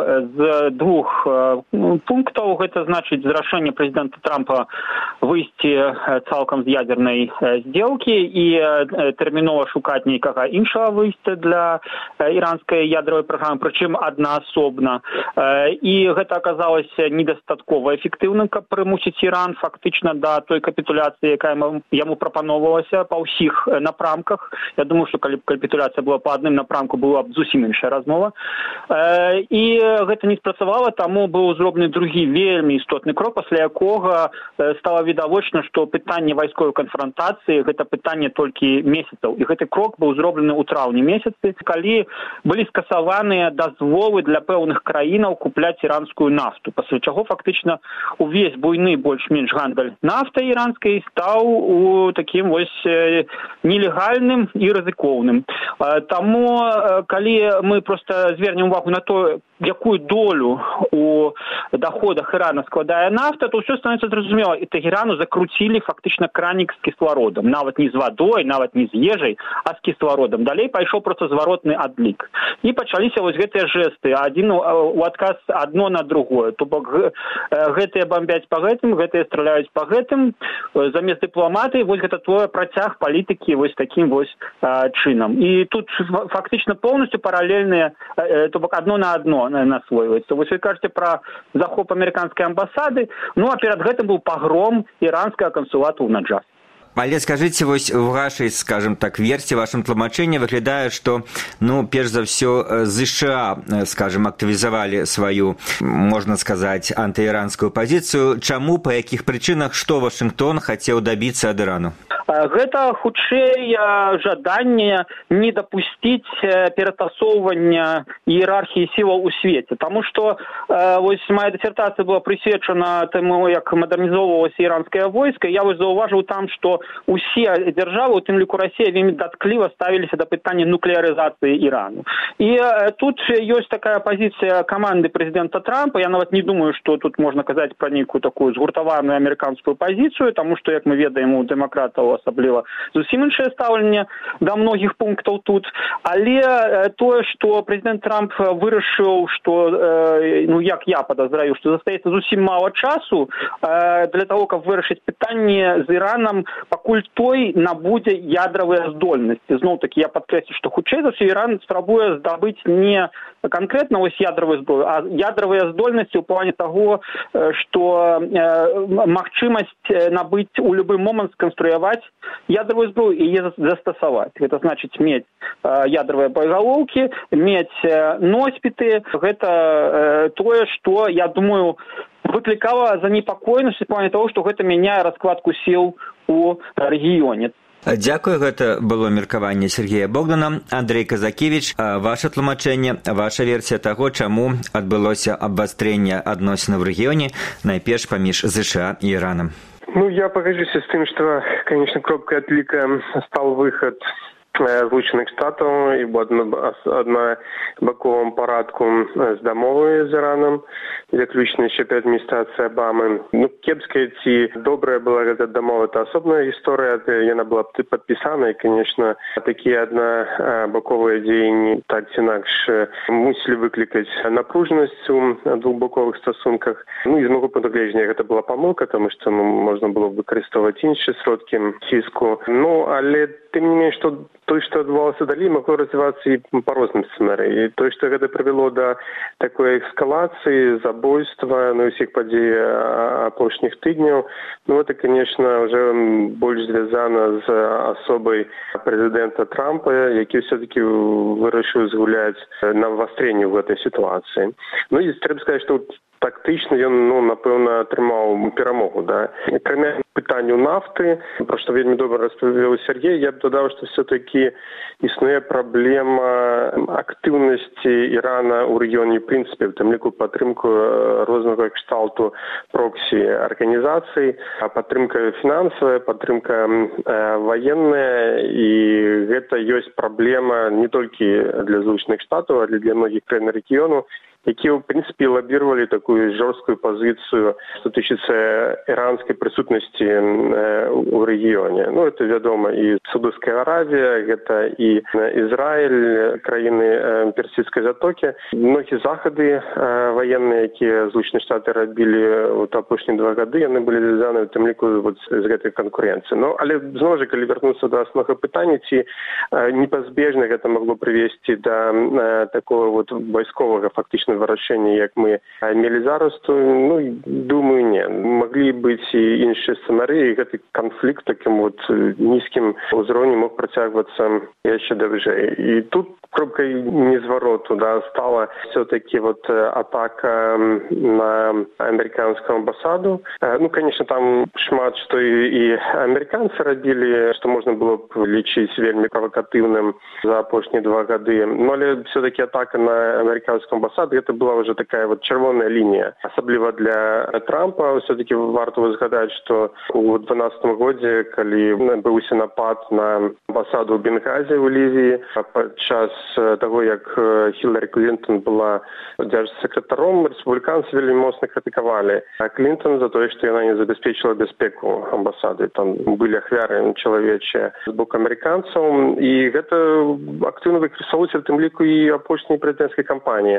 з двух пунктаў. Гэта значыць з рашэння прэзідэнта Трампа выйсці цалкам з ядзернай здзелкі і тэрмінова шукаць нейкага іншага выйсця для іранскай ядравай праграмы, прычым аднаасобна. І гэта аказалася недастаткова эфектыўным, каб прымусіць Іран фактычна да той капітуляцыі, якая яму прапаноўвалася па ўсіх напрамках. Я думаю, што калі б капітуляцыя была па адным напрамку, была б зусім іншая размова. І гэта не спрацавала, таму быў зроблены другі вельмі істотны крок, пасля якога стала відавочна, што пытанне вайсковай канфрантацыі гэта пытанне толькі месяцаў. І гэты крок быў зроблены ў траўні месяцы, калі былі скасаваныя дазволы для пэўных краінаў купляць іранскую нафту, пасля чаго фактычна увесь буйны больш-менш гандаль нафтай іранскай стаў у такім вось нелегальным і рызыкоўным. Таму, калі мы проста звернем увагу на то, якую долю у доходах Ірана складае нафта, то ўсё становіцца зразумела. І Тегерану закруцілі фактычна кранік з кіслародам. Нават не з вадой, нават не з ежай, а з кіслародам. Далей пайшоў проста зваротны адлік. І пачаліся вось гэтыя жэсты, адзін у адказ адно на другое. То бок гэтыя бомбяць па гэтым, гэтыя страляюць па гэтым. Замест дыпламатыі вось гэта твой працяг палітыкі вось такім вось чынам. І тут фактычна поўнасцю паралельныя, то бок адно на адно насвойваецца. Вось вы кажаце пра захоп амерыканскай амбасады, а перад гэтым быў пагром іранскага кансулата ў Наджафе. Але скажыце, вось у вашай, скажем так, версіі, вашым тлумачэнні выглядае, што, перш за ўсё, ЗША, скажем, актывізавалі сваю, можна сказаць, антыіранскую пазіцыю. Чаму, па якіх прычынах, што Вашынгтон хацеў дабіцца ад Ірану? Гэта хутчэй жаданне не дапусціць ператасоўвання іерархіі сілаў у свеце. Таму што вось моя дысертацыя была прысвечана таму, як мадэрнізоўвалася іранскае войска. Я вось заўважыў там, што усе дзяржавы, у тым ліку Расія, вельмі даткліва ставіліся да пытання нуклеарызацыі Ірану. І тут ёсць такая пазіцыя каманды прэзідэнта Трампа. Я нават не думаю, што тут можна казаць пра нейкую такую згуртаваную амерыканскую пазіцыю, таму што, як мы ведаем, у дэмакратаў асабліва зусім іншае стаўленне да многіх пунктаў тут. Але тое, што прэзідэнт Трамп вырашыў, што, як я падазраю, што застаецца зусім мала часу для таго, каб вырашыць пытанне з Іранам, пакуль той набудзе ядравыя здольнасці. Зноў-такі я падкрэслю, што хутчэй за ўсё Іран спрабуе здабыць не канкрэтна вось ядравую зброю, а ядравыя здольнасці ў плане таго, што магчымасць набыць у любы момант сканструяваць ядравую зброю і яе застасаваць. Гэта значыць мець ядравыя боегалоўкі, мець носьбіты. Гэта тое, што, я думаю, выклікала занепакоенасць у плане таго, што гэта мяняе раскладку сіл у рэгіёне. Дзякую, гэта было меркаванне Сергея Богдана. Андрей Казакевіч, ваша тлумачэнне, ваша версія таго, чаму адбылося абвастрэнне адносінаў в рэгіёне, найперш паміж ЗША і Іраном. Я погоджусь с тем, что, конечно, кропкой отлика стал выход Злучених Штатів і в однобоковому порядку з домовою з Іраном, заключена ще 5 адміністрації Обами. Кепська ці добра була ця домова, це особна історія, вона була підписана, і, звісно, такі однобокові дії так чи інакш мусили викликати напруженість у двобокових стосунках. І з мого пункту гледження це була помилка, тому що можна було використовувати інші сродки тиску. Але тим не менш, то, что отбывалось далі, могло развиваться и по разным сценариям. И то, что это привело до такой эскалации, забойства, и всех подій апошніх тижнів, это, конечно, уже больше зв'язано з особой президента Трампа, який все-таки вирішив згуляти на обостренні в этой ситуації. І треба сказати, що тактично він, напевно, отримав перемогу. Да? Крім питанню нафти, про що вельми добре розповів Сергій, я б додав, що все-таки існує проблема активності Ірана у регіоні, в принципі, в тому ліку підтримку різного кшталту проксі-організацій, підтримка фінансова, підтримка воєнна, і це є проблема не тільки для Злучених Штатів, а й для многих країн регіону, які, в принципі, лоббировали таку жорстку позицію стосується іранської присутності у регіоні. Це відомо і Саудовська Аравія, це і Ізраїль, країни Персидської затоки. Многі заходи воєнні, які Злучені Штати робили в останні 2 роки, вони були зв'язані в тому ліку з цією конкуренцією. Але, знову ж, коли повернутися до основного питання, ці непозбіжно це могло привести до такого військового фактично вирощення, як ми мали зараз, то, думаю, ні. Могли бути і інші сценарії, і цей конфлікт таким низьким узровнем мог протягуватися ще довше. І тут кропкою незвороту, да, стала все-таки атака на американську амбасаду. Конечно, там шмат, що і американці робили, що можна було б лічити вельми провокативним за останні 2 роки. Але все-таки атака на американську амбасаду, це була вже така червона лінія. Особливо для Трампа, все-таки варто згадати, що у 2012 році, коли відбувся напад на амбасаду в Бенгазі у Лівії, під час того, як Хіларі Клінтон була держсекретаром, республіканці вельми моцно критикували Клінтон за те, що вона не забезпечила безпеку амбасади. Там були ахвяри чоловічі з боку американців, і це активно використовується в тим ліку і опошній президентській кампанії.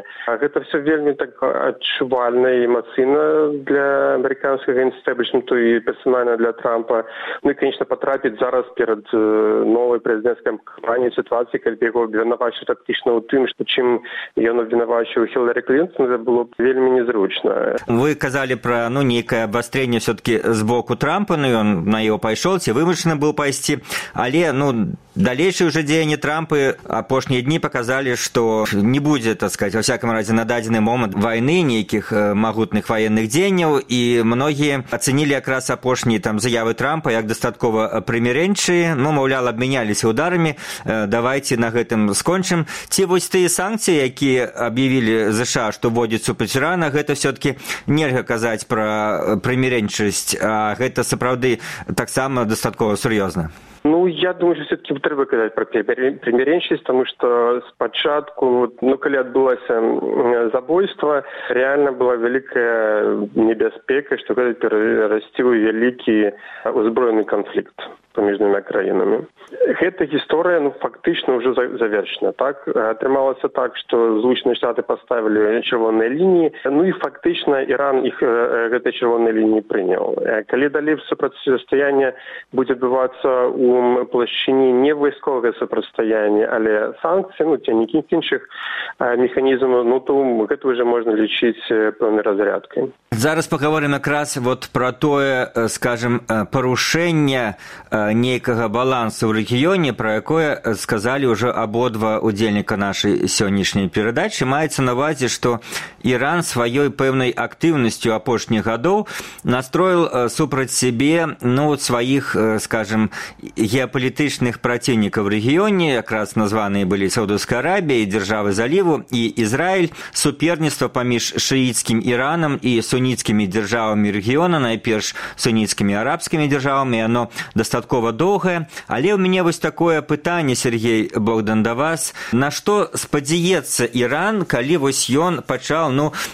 гэта все вельмі так адчувальна і эмацыйна для амерыканскага інстэблішменту і персанальна для Трампа. Ну і, конечно, потрапіць зараз перад новай прэзідэнцкай кампаніяй сітуацыі, калі яго абвінавачваюць фактычна ў тым, што чым ён абвінавачваў Хіларі Клінтон, это было б вельмі незручна. Вы казалі пра нейкае абвастрэнне все-таки з боку Трампа, ён на яго пайшоў, ці вымушаны быў пайсці, але далейшыя ўжо дзеянні Трампа апошнія дні паказалі, што не будзе, так сказать, во всяком разе на дадзены момант вайны, нейкіх магутных ваенных дзеянняў, і многія ацэнілі якраз апошнія заявы Трампа як дастаткова прымірэнчыя, маўляў, абмяняліся ударамі, давайце на гэтым скончым. Ці вось тыя санкцыі, якія аб'явілі ЗША, што вводзяць супраць Ірана, гэта все-таки нельга казаць пра прымірэнчасць, а гэта сапраўды таксама дастаткова сур'ёзна. Я думаю, что все-таки трэба казаць пра прымірэнчасць, потому что спачатку, калі адбылося забойство, реально была вялікая небяспека, што гэта перарасці ў вялікі узброены канфлікт паміж двума краінамі. Гэта гісторыя, фактычна ўжо завершена. Так? Атрымалася так, што Злучаныя Штаты паставілі чырвоныя лініі, і фактычна Іран іх гэтай чырвонай лініі прыняў. Калі далей супрацьстаянне будзе адбывацца у плашчыні не вайсковага супрацьстаяння, але санкцыі, ці нейкіх іншых механізмаў, то гэта ўжо можна лічыць пэўнай разрядкай. Зараз паговорым якраз пра тое, скажем, парушэнне нейкага балансу ў рэгіёне, пра якое сказалі ўжо абодва удзельніка нашай сённяшняй перадачы. Маецца на ўвазе, што Іран сваёй пэўнай актыўнасцю апошніх гадоў настроіў супраць сябе сваіх, скажем, геапалітычных праціўнікаў у рэгіёне, якраз названыя былі Саудаўская Арабія, дзяржавы заліву і Ізраіль. Суперніцтва паміж шыіцкім Іранам і суніцкімі дзяржавамі рэгіёна, найперш суніцкімі арабскімі дзяржавамі, яно дастаткова доўгае. Але ў мяне вось такое пытанне, Сергей Богдан, да вас. На што спадзяецца Іран, калі вось ён пачаў,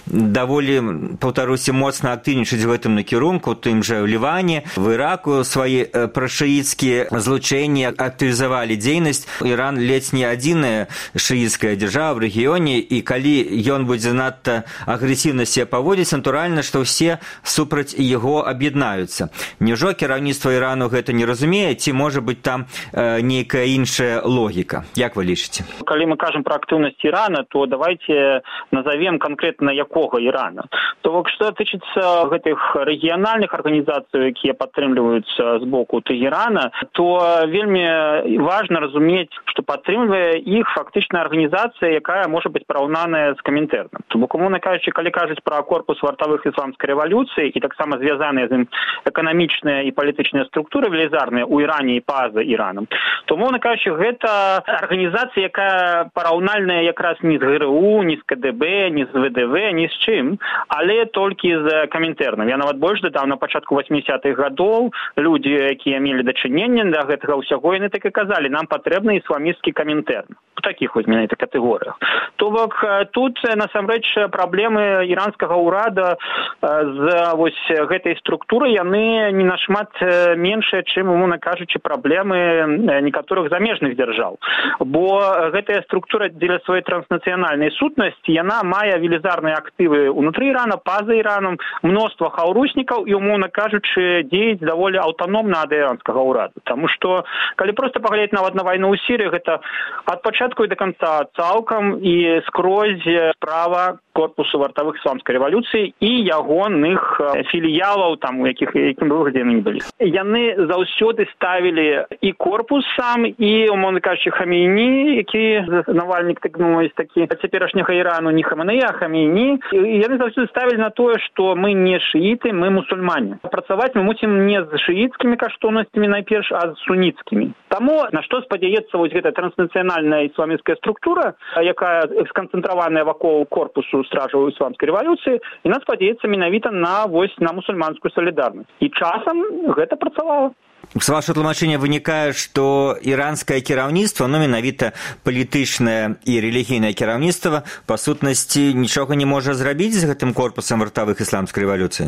даволі, паўтаруся, моцна актыўнічаць в гэтым накірунку, тым жа ў Ліване, в Іраку свае прашыіцкія злучэнні актывізавалі дзейнасць. Іран ледзь не адзіная шыіцкая дзяржава в рэгіёне, і калі ён будзе надта агрэсіўна себе паводзіць, натуральна, што ўсе супраць яго аб'яднаюцца. Няўжо кіраўніцтва Ірану гэта не разумее, ці можа быць там нейкая іншая логіка? Як вы лічыце? Калі мы кажам пра актыўнасць Ірана, то давайте назовем конкретна якога Ірана. То што тычыцца гэтых рэгіянальных арганізацый, якія падтрымліваюцца з боку Тэгерана, то вельмі важна разумець, што падтрымлівае іх фактычная арганізацыя, якая можа быць параўнаная з Камінтэрнам. То бок, умоўна кажучы, калі кажуць пра корпус вартавых ісламскай рэвалюцыі і таксама звязаныя з ім эканамічныя і палітычныя структуры велізарныя ў Іране і па-за Іранам, то, умоўна кажучы, гэта арганізацыя, якая параўнальная якраз не з ГРУ, не з КДБ, не з ВДВ, ні з чым, але толькі з Камінтэрнам. Я нават больш дадаў, на пачатку 80-х гадоў людзі, якія мелі дачыненне да гэтага ўсяго, яны так і казалі, нам патрэбны ісламісцкі Камінтэрн. У такіх вось менавіта катэгорыях. То бок тут насамрэч праблемы іранскага ўрада з вось гэтай структуры, яны не нашмат меншыя, чым, умоўна кажучы, праблемы некаторых замежных дзяржаў. Бо гэтая структура дзеля сваёй транснацыянальнай сутнасці, яна мае велізарныя актывы ўнутры Ірана, па-за Іраном, мноства хаўруснікаў і, умоўна кажучы, дзеяць даволі аўтаномна ад іранскага ўраду. Таму што, калі проста паглядзець нават на вайну ў Сірыі, гэта ад пачатку і да канца цалкам і скрозь справа корпусу вартавых ісламскай рэвалюцыі і ягоных філіялаў, там, у якім бы выглядзе яны не былі. Яны заўсёды ставілі і корпус сам, і, умоўна кажучы, Хамейні, які навальнік, так мовіць, такі цяперашняга Ірану, не Хаменеі, а Хамейні. І яны заўсёды ставілі на тое, што мы не шыіты, мы мусульмане. Працаваць мы мусім не з шыіцкімі каштоўнасцямі найперш, а з суніцкімі. Таму, на што спадзяецца вось гэтая транснацыянальная ісламістская структура, якая сканцэнтраваная вакол корпусу стражаў ісламскай рэвалюцыі, і нас спадзяецца менавіта на мусульманскую салідарнасць. І часам гэта працавала. З вашего тлумачэння вынікае, што іранскае кіраўніцтва, менавіта палітычнае і рэлігійнае кіраўніцтва, па сутнасці нічога не можа зрабіць з гэтым корпусам вартавых ісламскай рэвалюцыі?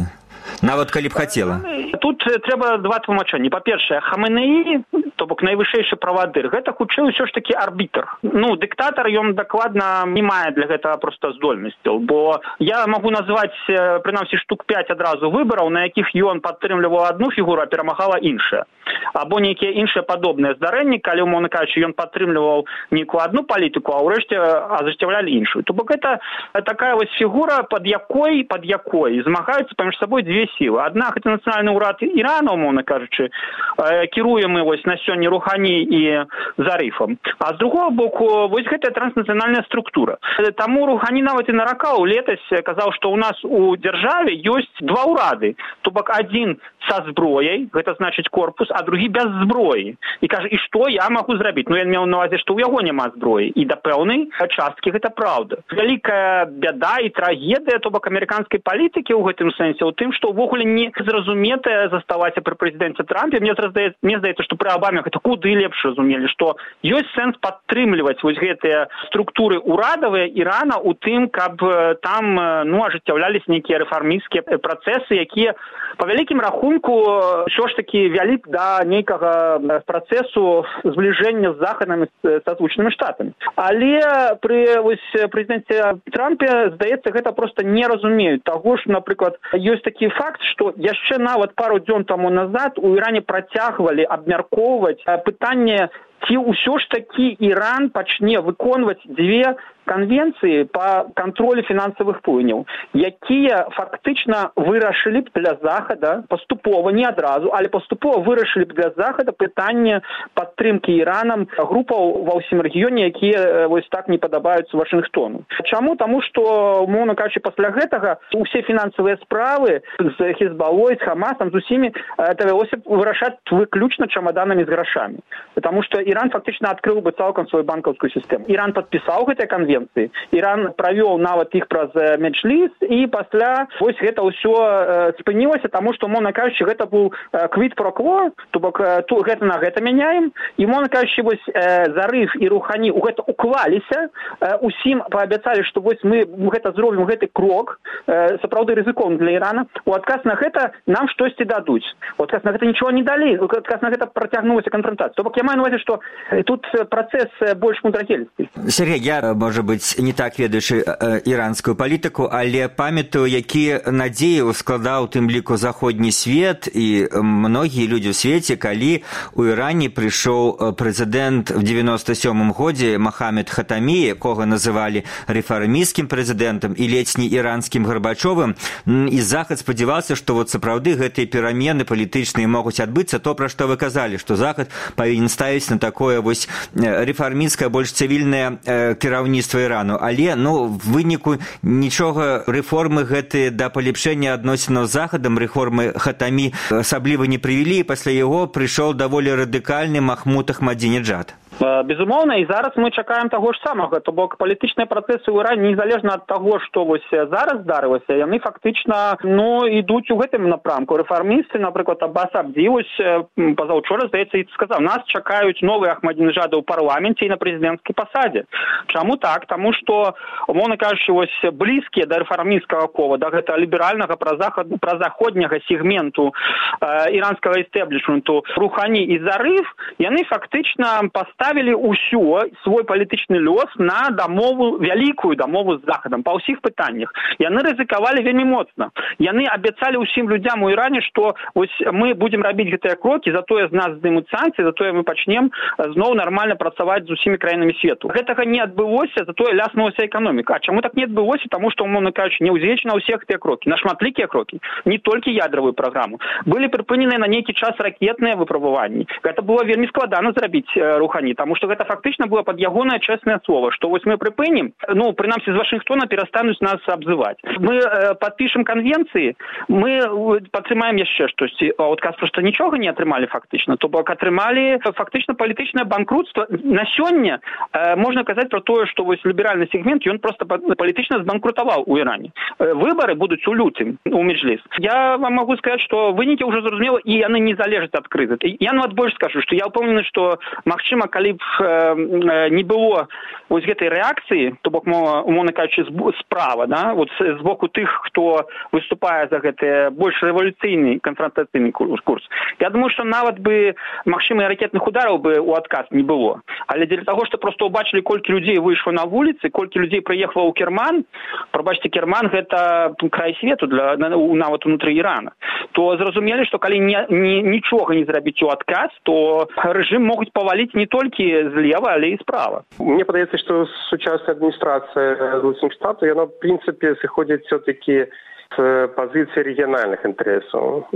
Нават калі б хацела. Тут трэба два тлумачэнні. Па-першае, Хаменеі, то бок найвышэйшы правадыр, гэта хутчэй усё ж такі арбітр. Дыктатар, ён дакладна не мае для гэтага проста здольнасцяў, бо я магу назваць прынамсі штук 5 адразу выбараў, на якіх ён падтрымліваў адну фігуру, а перамагала іншая. Або нейкія іншыя падобныя здарэнні, калі, умоўна кажучы, ён падтрымліваў нейкую адну палітыку, а ўрэшце ажыццяўлялі іншую. То бок гэта такая вось фігура, пад якой змагаюцца паміж сабой дзве сілы. Адна гэта нацыянальны ўрад Ірана, умоўна кажучы, кіруемы вось на сёння Рухані і Зарыфам. А з другого боку, вось гэтая транснацыянальная структура. Таму Рухані нават і наракаў летась, казаў, што ў нас у дзяржаве ёсць два ўрады. То бок адзін са зброяй, гэта значыць корпус, а другі без зброі. І кажа, і што я магу зрабіць? Ён меў на ўвазе, што ў яго няма зброі. І да пэўнай часткі гэта праўда. Вялікая бяда і трагедыя, то бок амерыканскай палітыкі ў гэтым сэнсе, у тым, што ўвогуле не зразуметая засталася пры прэзідэнце Трампе. Мне здаецца, што пры Абаме гэта куды лепш разумелі, што ёсць сэнс падтрымліваць вось гэтыя структуры ўрадавыя Ірана у тым, каб там ажыццяўляліся нейкія рэфармісцкія працэсы, якія па вялікім рахунку ўсё ж такі вялі да нейкага працэсу збліжэння з захадам і са Злучанымі Штатамі. Але пры прэзідэнце Трампе, здаецца, гэта проста не разумеюць таго, што, напрыклад, ёсць такі факт, што яшчэ нават пару дзён таму назад у Іране працягвалі абмяркоўваць пытанне, ці ўсё ж такі Іран пачне выконваць дзве канвенцыі па кантролю фінансавых плыняў, якія фактычна вырашылі б для Захада паступова, не адразу, але паступова вырашылі б для Захада пытанне падтрымкі Іранам групаў ва ўсім рэгіёне, якія вось так не падабаюцца Вашынгтону. Чаму? Таму што, умоўна кажучы, пасля гэтага усе фінансавыя справы з Хезбалой, з Хамасам, з усімі давялося вырашаць выключна чамаданамі з грашамі. Таму што Іран фактычна адкрыў бы цалкам сваю банкаўскую сістэму. Іран падпісаў гэтыя канвенцыі, Іран правёў нават іх праз меджліс, і пасля вось гэта ўсё спынілася, таму што, умоўна кажучы, гэта быў квід про кво, то бок гэта на гэта мяняем, і, умоўна кажучы, вось Зарыф і Рухані ў гэта уклаліся, усім паабяцалі, што вось мы гэта зробім, гэты крок, сапраўды рызыкоўны для Ірана, у адказ на гэта нам штосьці дадуць. У адказ на гэта нічого не далі, у адказ на гэта працягнулася канфронтацыя. То бок я маю на увазе, што тут працэс больш мудрагельскі. Сергей, я, можа быць, не так ведаючы іранскую палітыку, але памятаю, які надзеі ускладаў тым ліку заходні свет і многія людзі ў свеце, калі у Іране прыйшоў прэзідэнт в 97-м годзе Мохаммед Хатамі, якога называлі рэфармісцкім прэзідэнтам і ледзь не іранскім Гарбачовым, і Захад спадзяваўся, што вот сапраўды гэтыя перамены палітычныя могуць адбыцца, то, пра што вы казалі, што Захад павінен ставіць на такое вось рэфармісцкае, больш цывільнае кіраўніцтва Ірану. Але, в выніку нічога рэформы гэтыя да палепшэння адносінаў з Захадам, рэформы Хатамі асабліва не прывялі, і пасля яго прыйшоў даволі радыкальны Махмуд Ахмадзінеджад. Безумоўна, і зараз мы чакаем таго ж самага, то бок палітычныя працэсы ў Іране незалежна ад таго, што вось зараз здарылася, яны фактычна ідуць у гэтым напрамку. Рэфармісты, напрыклад, Аббас Абді, вось пазаўчора, здаецца, і сказаў, нас чакаюць новыя Ахмадзінеджады ў парламенце і на прэзідэнцкай пасадзе. Чаму так? Таму што, умоўна кажучы, вось блізкія да рэфармісцкага кола, да гэтага ліберальнага празаходняга сегменту іранскага эстэблішменту Рухані і Зарыф, яны фактычна ставілі ўсё, свой палітычны лёс на дамову, вялікую дамову з Захадам па ўсіх пытаннях. Яны рызыкавалі вельмі моцна. Яны абяцалі ўсім людзям у Іране, што вось мы будзем рабіць гэтыя крокі, затое з нас здымуць санкцыі, затое мы пачнем зноў нармальна працаваць з усімі краінамі свету. Гэтага не адбылося, затое ляснулася эканоміка. А чаму так не адбылося? Таму што, умоўна кажучы, не ўзвечна на ўсе гэтыя крокі, на шматлікія крокі, не толькі ядравую праграму. Былі прыпыненыя на нейкі час ракетныя выпрабаванні. Гэта было вельмі складана зрабіць Рухані, таму што гэта фактычна было пад ягонае чэснае слова, што вось мы прыпынім, прынамсі з Вашынгтона перастануць нас абзываць. Мы падпішам канвенцыі, мы падтрымаем яшчэ штосьці, а адказ проста нічога не атрымалі фактычна, то бок атрымалі фактычна палітычнае банкрутства. На сёння можна казаць пра тое, што вось ліберальны сегмент, ён проста палітычна збанкрутаваў у Іране. Выбары будуць у лютым у меджліс. Я вам магу сказаць, што вынікі ўжо зразумела, і яны не залежаць ад крызы. Я нават больш скажу, што я ўпэўнены, што магчыма, калі калі б не было вось гэтай рэакцыі, то бок, умоўна кажучы, справа, да, вот з боку тых, хто выступае за гэты больш рэвалюцыйны канфрантацыйны курс. Я думаю, што нават бы магчымых ракетных удараў бы ў адказ не было. Але дзеля таго, што проста ўбачылі, колькі людзей выйшла на вуліцы, колькі людзей прыехала ў Керман, прабачце, Керман гэта край свету нават унутры Ірана, то зразумелі, што калі нічога не зрабіць у адказ, то рэжым могуць паваліць не толькі злева, але і справа. Мне падаецца, што сучасная адміністрацыя Злучаных Штатаў, яна, в принципе, сыходзіць все-таки с позиции региональных интересов.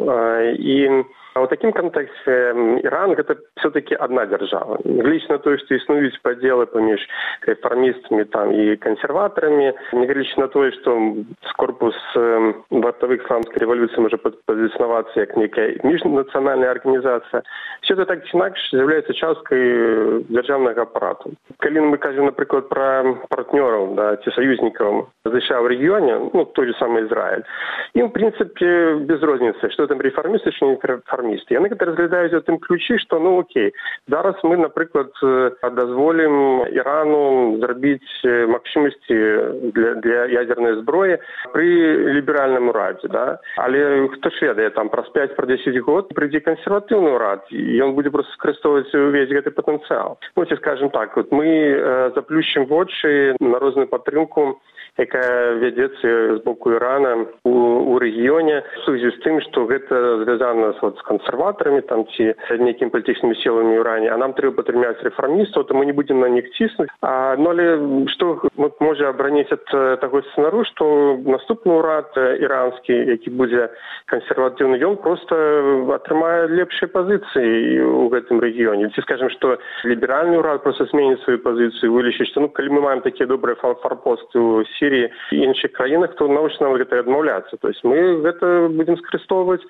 И в таким контексте Иран это все-таки одна держава. Неглядячи на то, что існуюць падзелы паміж рэформістамі там и консерваторами, неглядячи на то, что корпус вартовых исламской революции может позиционироваться как некая межнациональная организация, все это так ці інакш является часткой державного аппарата. Калі мы кажем, например, про партнеров, да, ці союзников США в регионе, ну, той же самый Израиль, им, в принципе, без розницы, что там реформисты, что не реформисты. Яны разглядаюць у тым ключы, што, ну, окей, зараз мы, напрыклад, дазволім Ірану зрабіць магчымасці для ядернай зброі пры ліберальным урадзе, да? Але хто ж ведае, там праз 5-10 год прыйдзе кансерватыўны ўрад, і ён будзе проста скарыстоўваць увесь гэты патэнцыял. Ну, ці скажем так, вот мы заплющим вочы на розную падтрымку, якая вядзецца з боку Ірана у рэгіёне, в сувязі з тым, што гэта звязана з кансерватарамі там, ці нейкімі палітычнымі сіламі ў Іране, а нам трэба падтрымаць рэформістаў, то мы не будзем на них ціснуць. Ну, але што можа абараніць ад таго сцэнару, што наступны ўрад іранскі, які будзе кансерватыўны, ён проста атрымае лепшыя пазіцыі ў гэтым рэгіёне. Ці скажем, што ліберальны ўрад проста зменіць сваю пазіцыю, вылічыць, што, ну, калі мы маем такія добрыя форпосты ў Сирии и іншых краінах, то навошта нам гэта адмаўляцца. То есть мы гэта будем скарыстоўваць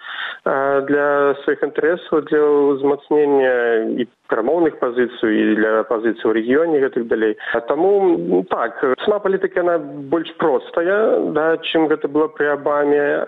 для сваіх інтарэсаў, для ўзмацнення і перамоўных пазіцый, і для пазіцый ў рэгіёне і гэтак далей. Таму, так, сама палітыка, яна больш простая, да, чым гэта было пры Абаме,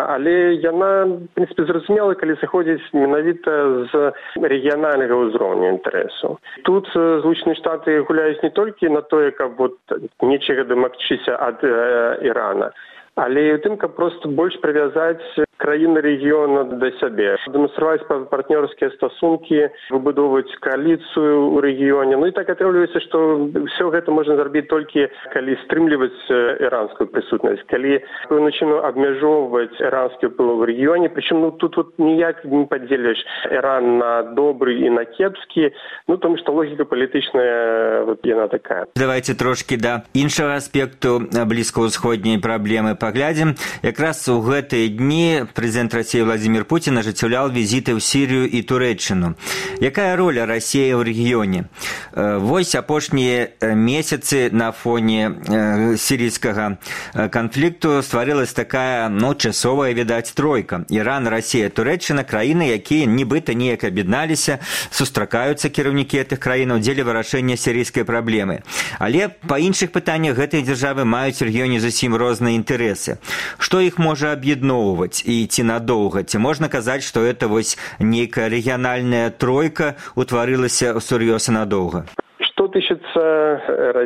але яна, в принципе, зразумела, калі сыходзіць менавіта з рэгіянальнага ўзроўня інтарэсаў. Тут Злучаныя Штаты гуляюць не толькі на тое, каб вот нечага дамагчыся ад Ірана, але і ў тым, каб проста больш прывязаць краіны рэгіёна да сябе, дэманстраваць партнёрскія стасункі, выбудоўваць кааліцыю ў рэгіёне. Ну і так атрымліваецца, што ўсё гэта можна зрабіць толькі калі стрымліваць іранскую прысутнасць, калі пэўным чынам абмяжоўваць іранскі ўплыў ў рэгіёне, прычым, ну, тут вот ніяк не падзеліш Іран на добры і на кепскі, ну, тому што логіка палітычная, вот яна такая. Давайте трошки да іншага аспекту блізкаўсходняй праблемы паглядзім. Якраз у гэтыя дні прэзідэнт Расіі Владзімір Пуцін ажыццяўляў візіты ў Сірыю і Турэччыну. Якая роля Расіі ў рэгіёне? Вось апошнія месяцы на фоне сірійскага канфлікту стварылась такая, ну, часовая, відаць, тройка. Іран, Расія, Турэччына, краіны, якія нібыта неяк аб'ядналіся, сустракаюцца кіраўнікі гэтых краінаў дзеля вырашэння сірійскай праблемы. Але па іншых пытаннях гэтыя дзяржавы маюць у рэгіёне зусім розныя інтарэсы. Што іх можа аб'ядноўваць і ці надоўга? Ці можна казаць, што это вось нейкая рэгіянальная тройка утварылася сур'ёз і надоўга? Что тычыцца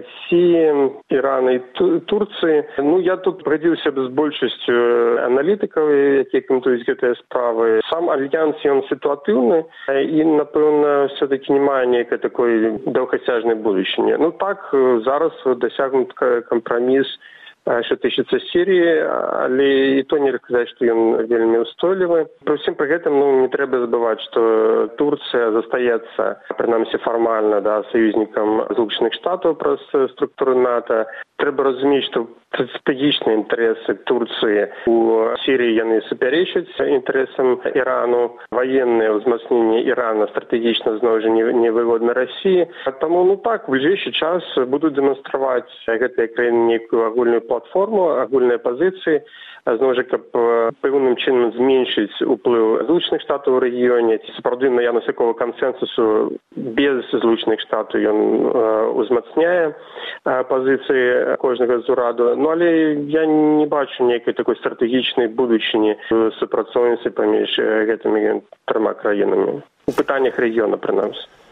России, Ирана и Турции, ну, я тут пагадзіўся б з большасцю аналітыкаў, якія каментуюць гэтыя справы. Сам альянс, ён сітуатыўны і, напэўна, все-таки не мае нейкай такой даўгасцяжнай будучыні. Ну, так, зараз дасягнут кампраміс, що тычыцца Сіріі, але і то нельга казаць, што ён вельмі ўстойлівы. Пры ўсім пры гэтым, ну, не трэба забываць, што Турцыя застаецца, прынамсі фармальна, да, саюзнікам Злучаных Штатаў праз структуру НАТО. Трэба разумець, што стратэгічныя інтарэсы Турцыі у Сіріі яны супярэчаць інтарэсам Ірану. Ваеннае ўзмацненне Ірана стратэгічна зноў жа невыгодна Расіі. Таму, ну так, в бліжэйшы час будуць дэманстраваць гэтыя краіны нейкую агульную платформу, агульныя пазіцыі, зноў жа, каб пэўным чынам зменшыць уплыў Злучаных Штатаў у рэгіёне, ці сапраўды наяўнасць такога кансэнсусу без Злучаных Штатаў ён узмацняе пазіцыі кожнага з ураду. Ну, але я не бачу нейкай такой стратэгічнай будучыні супрацоўніцтва паміж гэтымі трыма краінамі. У пытаннях рэгіёна, прынамсі.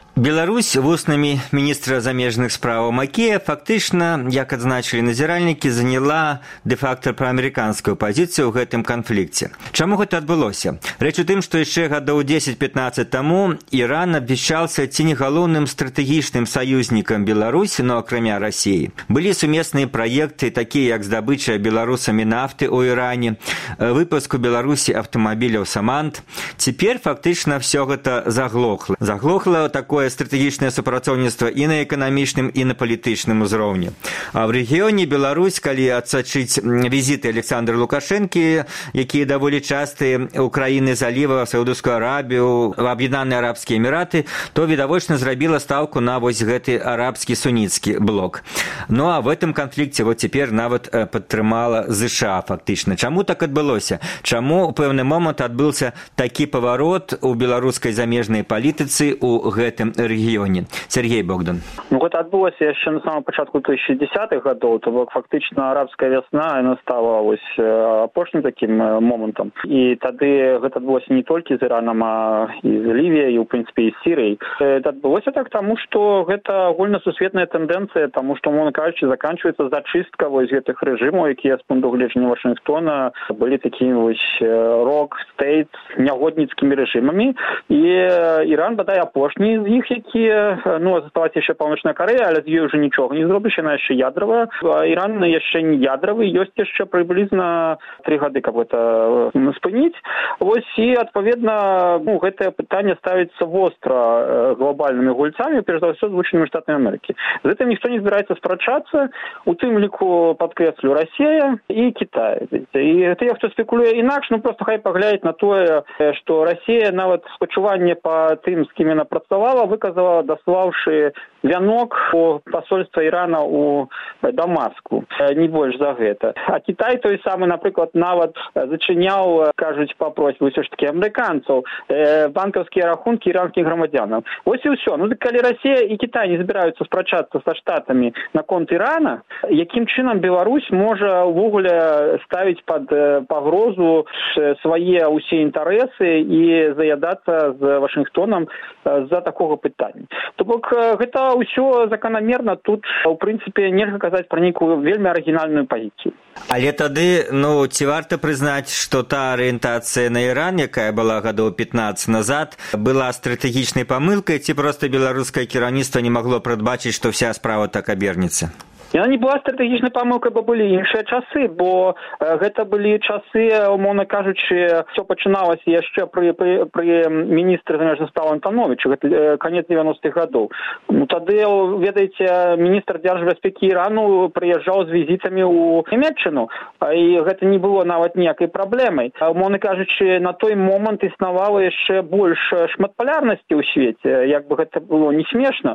Беларусь вуснамі міністра замежных справаў Макея фактычна, як адзначылі назіральнікі, заняла дэ-факта праамерыканскую пазіцыю ў гэтым канфлікце. Чаму гэта адбылося? Рэч у тым, што яшчэ гадоў 10-15 таму Іран абвяшчаўся ці не галоўным стратэгічным саюзнікам Беларусі, но акрамя Расіі. Былі сумесныя праекты, такія як здабыча беларусамі нафты ў Іране, выпуск у Беларусі аўтамабіляў «Самант». Цяпер фактычна ўсё гэта заглохла. Заглохла такое стратэгічнае супрацоўніцтва і на эканамічным, і на палітычным узроўні. А ў рэгіёне Беларусь, калі адсачыць візіты Александра Лукашэнкі, якія даволі частыя ў краіны заліва, Саудаўскую Арабію, в Аб'яднаныя Арабскія Эміраты, то відавочна зрабіла стаўку на вось гэты арабскі суніцкі блок. Ну а в этом канфлікце вот цяпер нават падтрымала ЗША фактычна. Чаму так адбылося? Чаму ў пэўны момант адбыўся такі паварот у беларускай замежнай палітыцы ў гэтым рэгіёне? Сергей Богдан. Ну, гэта адбылося яшчэ на самом пачатку 2010-х гадоў, то бок фактычна арабская вясна, яна стала вось апошнім такім момантам. І тады гэта адбылося не толькі з Іранам, а і з Лівіяй, і, ў прынцыпе, і з Сірыяй. Гэта адбылося так таму, што гэта агульнасусветная тэндэнцыя, таму што, мовна кажучы, заканчваецца зачыстка вось гэтых рэжымаў, якія з пункту гледжання Вашынгтона былі такімі вось рок-стейт нягодніцкімі рэжымамі. І Іран, бадай, апошні з іх, якія, ну, заставаецца яшчэ Паўночная Карэя, але з ёй уже нічога не зробіш, яна яшчэ ядравая. Іран яшчэ не ядравы, ёсць яшчэ прыблізна 3 гады, каб гэта спыніць. Вось і, адпаведна, ну, гэтае пытанне ставіцца востра глобальнымі гульцамі, перш за ўсё Злучанымі Штатамі Амерыкі. З гэтым ніхто не збіраецца спрачацца, у тым ліку, падкрэслю, Расія і Кітай. І тыя, хто спекулюе інакш, ну, просто хай паглядзець на тое, што Расія нават спачуванне па тым, з кім яна працавала, выказала, даслаўшы вянок у пасольства Ірана ў Дамаску. Не больш за гэта. А Кітай той самы, напрыклад, нават зачыняў, кажуць, па просьбе ўсё ж такі амерыканцаў, банкаўскія рахункі іранскіх грамадзянаў. Вось і ўсё. Ну, калі Расія і Кітай не збіраюцца спрачацца са штатамі наконт Ірана, якім чынам Беларусь можа ўвогуле ставіць пад пагрозу свае ўсе інтарэсы і заядацца з Вашынгтонам з-за такога пытання. То бок гэта ўсё заканамерна, тут у прынцыпе нельга казаць пра нейкую вельмі арыгінальную пазіцыю. Але тады, ну, ці варта прызнаць, што та арыентацыя на Іран, якая была гадоў 15 назад, была стратэгічнай памылкай, ці проста беларускае кіраўніцтва не магло прадбачыць, што вся справа так абернецца? Яна не была стратэгічнай памылкай, бо былі іншыя часы, бо гэта былі часы, умоўна кажучы, все пачыналася яшчэ пры міністры замежных справ Антановичу, гэта канец 90-х гадоў. Ну, тады, ведаеце, міністр дзяржбяспекі Ірану прыязджаў з візітамі ў Нямецчыну, і гэта не было нават ніякай праблемай. Умоўна кажучы, на той момант існавала яшчэ больш шматпалярнасці ў свеце, як бы гэта было не смешна,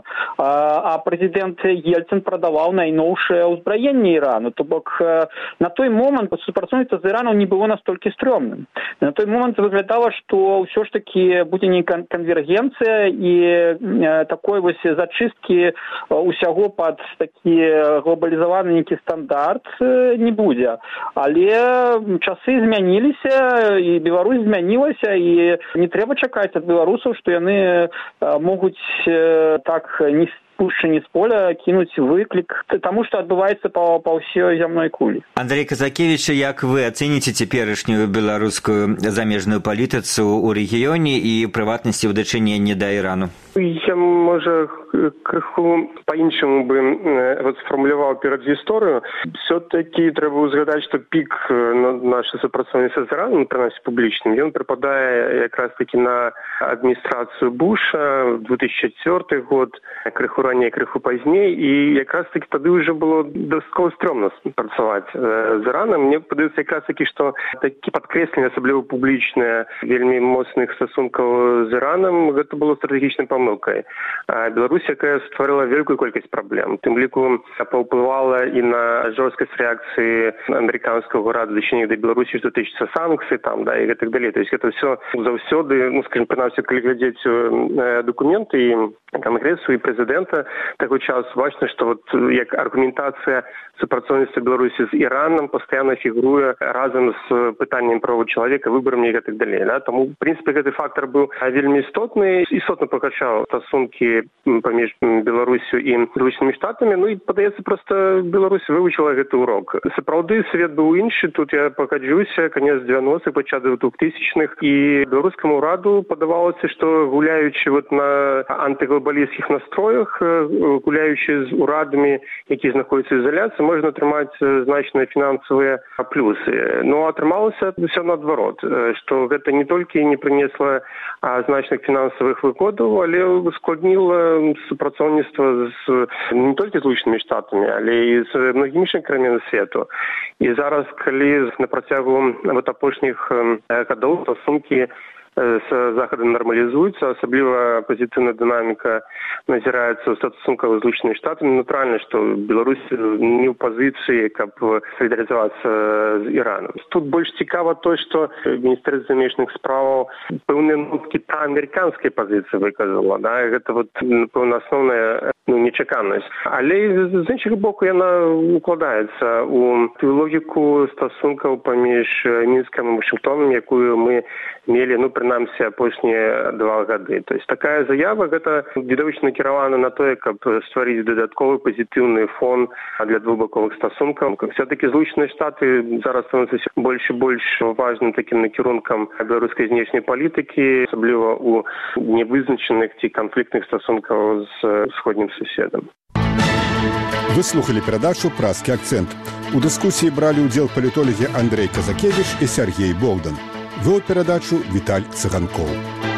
а прэзідэнт Ельцин прадаваў найноўшыя ўзбраенне Ірану. То бок на той момант супрацоўніцтва з Іранам не было настолькі стрёмным. На той момант выглядала, што ўсё ж такі будзе нейкая канвергенцыя і такой вось зачысткі ўсяго пад такі глобалізаваны нейкі стандарт не будзе. Але часы змяніліся, і Беларусь змянілася, і не трэба чакаць ад беларусаў, што яны могуць так не пушчані з поля кінуць выклік таму, што адбываецца па ўсёй зямной кулі. Андрей Казакевіч, як вы ацэніце цяперашнюю беларускую замежную палітыцу ў рэгіёне і прыватнасці ў дачыненні да Ірану? Я, можа, крыху па-іншаму бы сфармуляваў перадгісторыю. Все-таки трэба ўзгадаць, што пік нашай супрацоўніцтва з Іраном, прынамсі публічным, ён прыпадае якраз такі на адміністрацыю Буша, 2004 год, крыху раней, крыху пазней, і якраз такі тады ўжо было дастаткова стрёмна працаваць з Іранам. Мне падаецца якраз такі, што такі падкрэсленне, асабліва публічнае, вельмі моцных стасункаў з Іранам, гэта было стратэгічнай памылкай. Беларусь, якая стварыла вялікую колькасць праблем, тым ліку паўплывала і на жорсткасць рэакцыі амерыканскага ўраду дачынення да Беларусі, што тычыцца санкцый, там, да, і гэтак далей. То есть гэта ўсё заўсёды, ну, скажем, прынамсі, калі глядзець дакументы і Кангрэсу і прэзідэнта таго часу, бачна, што вот як аргументацыя супрацоўніцтва Беларусі з Іранам пастаянна фігуруе разам з пытаннем правоў чалавека, выбарамі і гэтак далей. Да? Таму, в прынцыпе, гэты фактор быў вельмі істотны, істотна пакачаў пра стасункі паміж Беларусю і Злучанымі Штатамі. Ну і падаецца, проста Беларусь вывучыла гэты урок. Сапраўды свет быў іншы, тут я пагаджуся, канец 90-х, пачатак 2000-х, і беларускаму ўраду падавалася, што гуляючы на антыглобалісцкіх настроях, гуляючы з урадамі, які знаходзяцца ў ізаляцыі, можна атрымаць значныя фінансавыя плюсы. Но атрымалася ўсё наадварот, што гэта не толькі не прынесла значных фінансавых выгодаў, але ускладніла супрацоўніцтва не толькі з Злучанымі Штатамі, але і з многімі іншымі краінамі свету. І зараз, калі на працягу апошніх гадоў стасункі з захадам нармалізуюцца, асабліва пазітыўная дынаміка назіраецца ў стасунках з Злучанымі Штатамі. Натуральна, што Беларусь не ў пазіцыі, каб салідарызавацца з Іраном. Тут больш цікава то, што Міністэрства замежных справаў пэўныя ноткі амерыканскай пазіцыі выказала. Гэта, напэўна, асноўная нечаканасць. Але з іншага боку яна укладаецца ў тую логіку стасункаў паміж Мінскам і Вашынгтонам, якую мы мелі, прынамсі, апошнія 2 гады. То есть такая заява, гэта відавочна накіравана на тое, каб стварыць дадатковы пазітыўны фон для двухбаковых стасункаў. Все-таки Злучаныя Штаты зараз становяцца больш і больш важным такім накірункам беларускай знешняй палітыкі, асабліва ў невызначаных ці канфліктных стасунках з сходнім суседам. Вы слухали перадачу «Празкі акцэнт». У дыскусіі бралі ўдзел палітолагі Андрэй Казакевіч і Сяргей Богдан. Вёў перадачу Віталь Цыганкоў.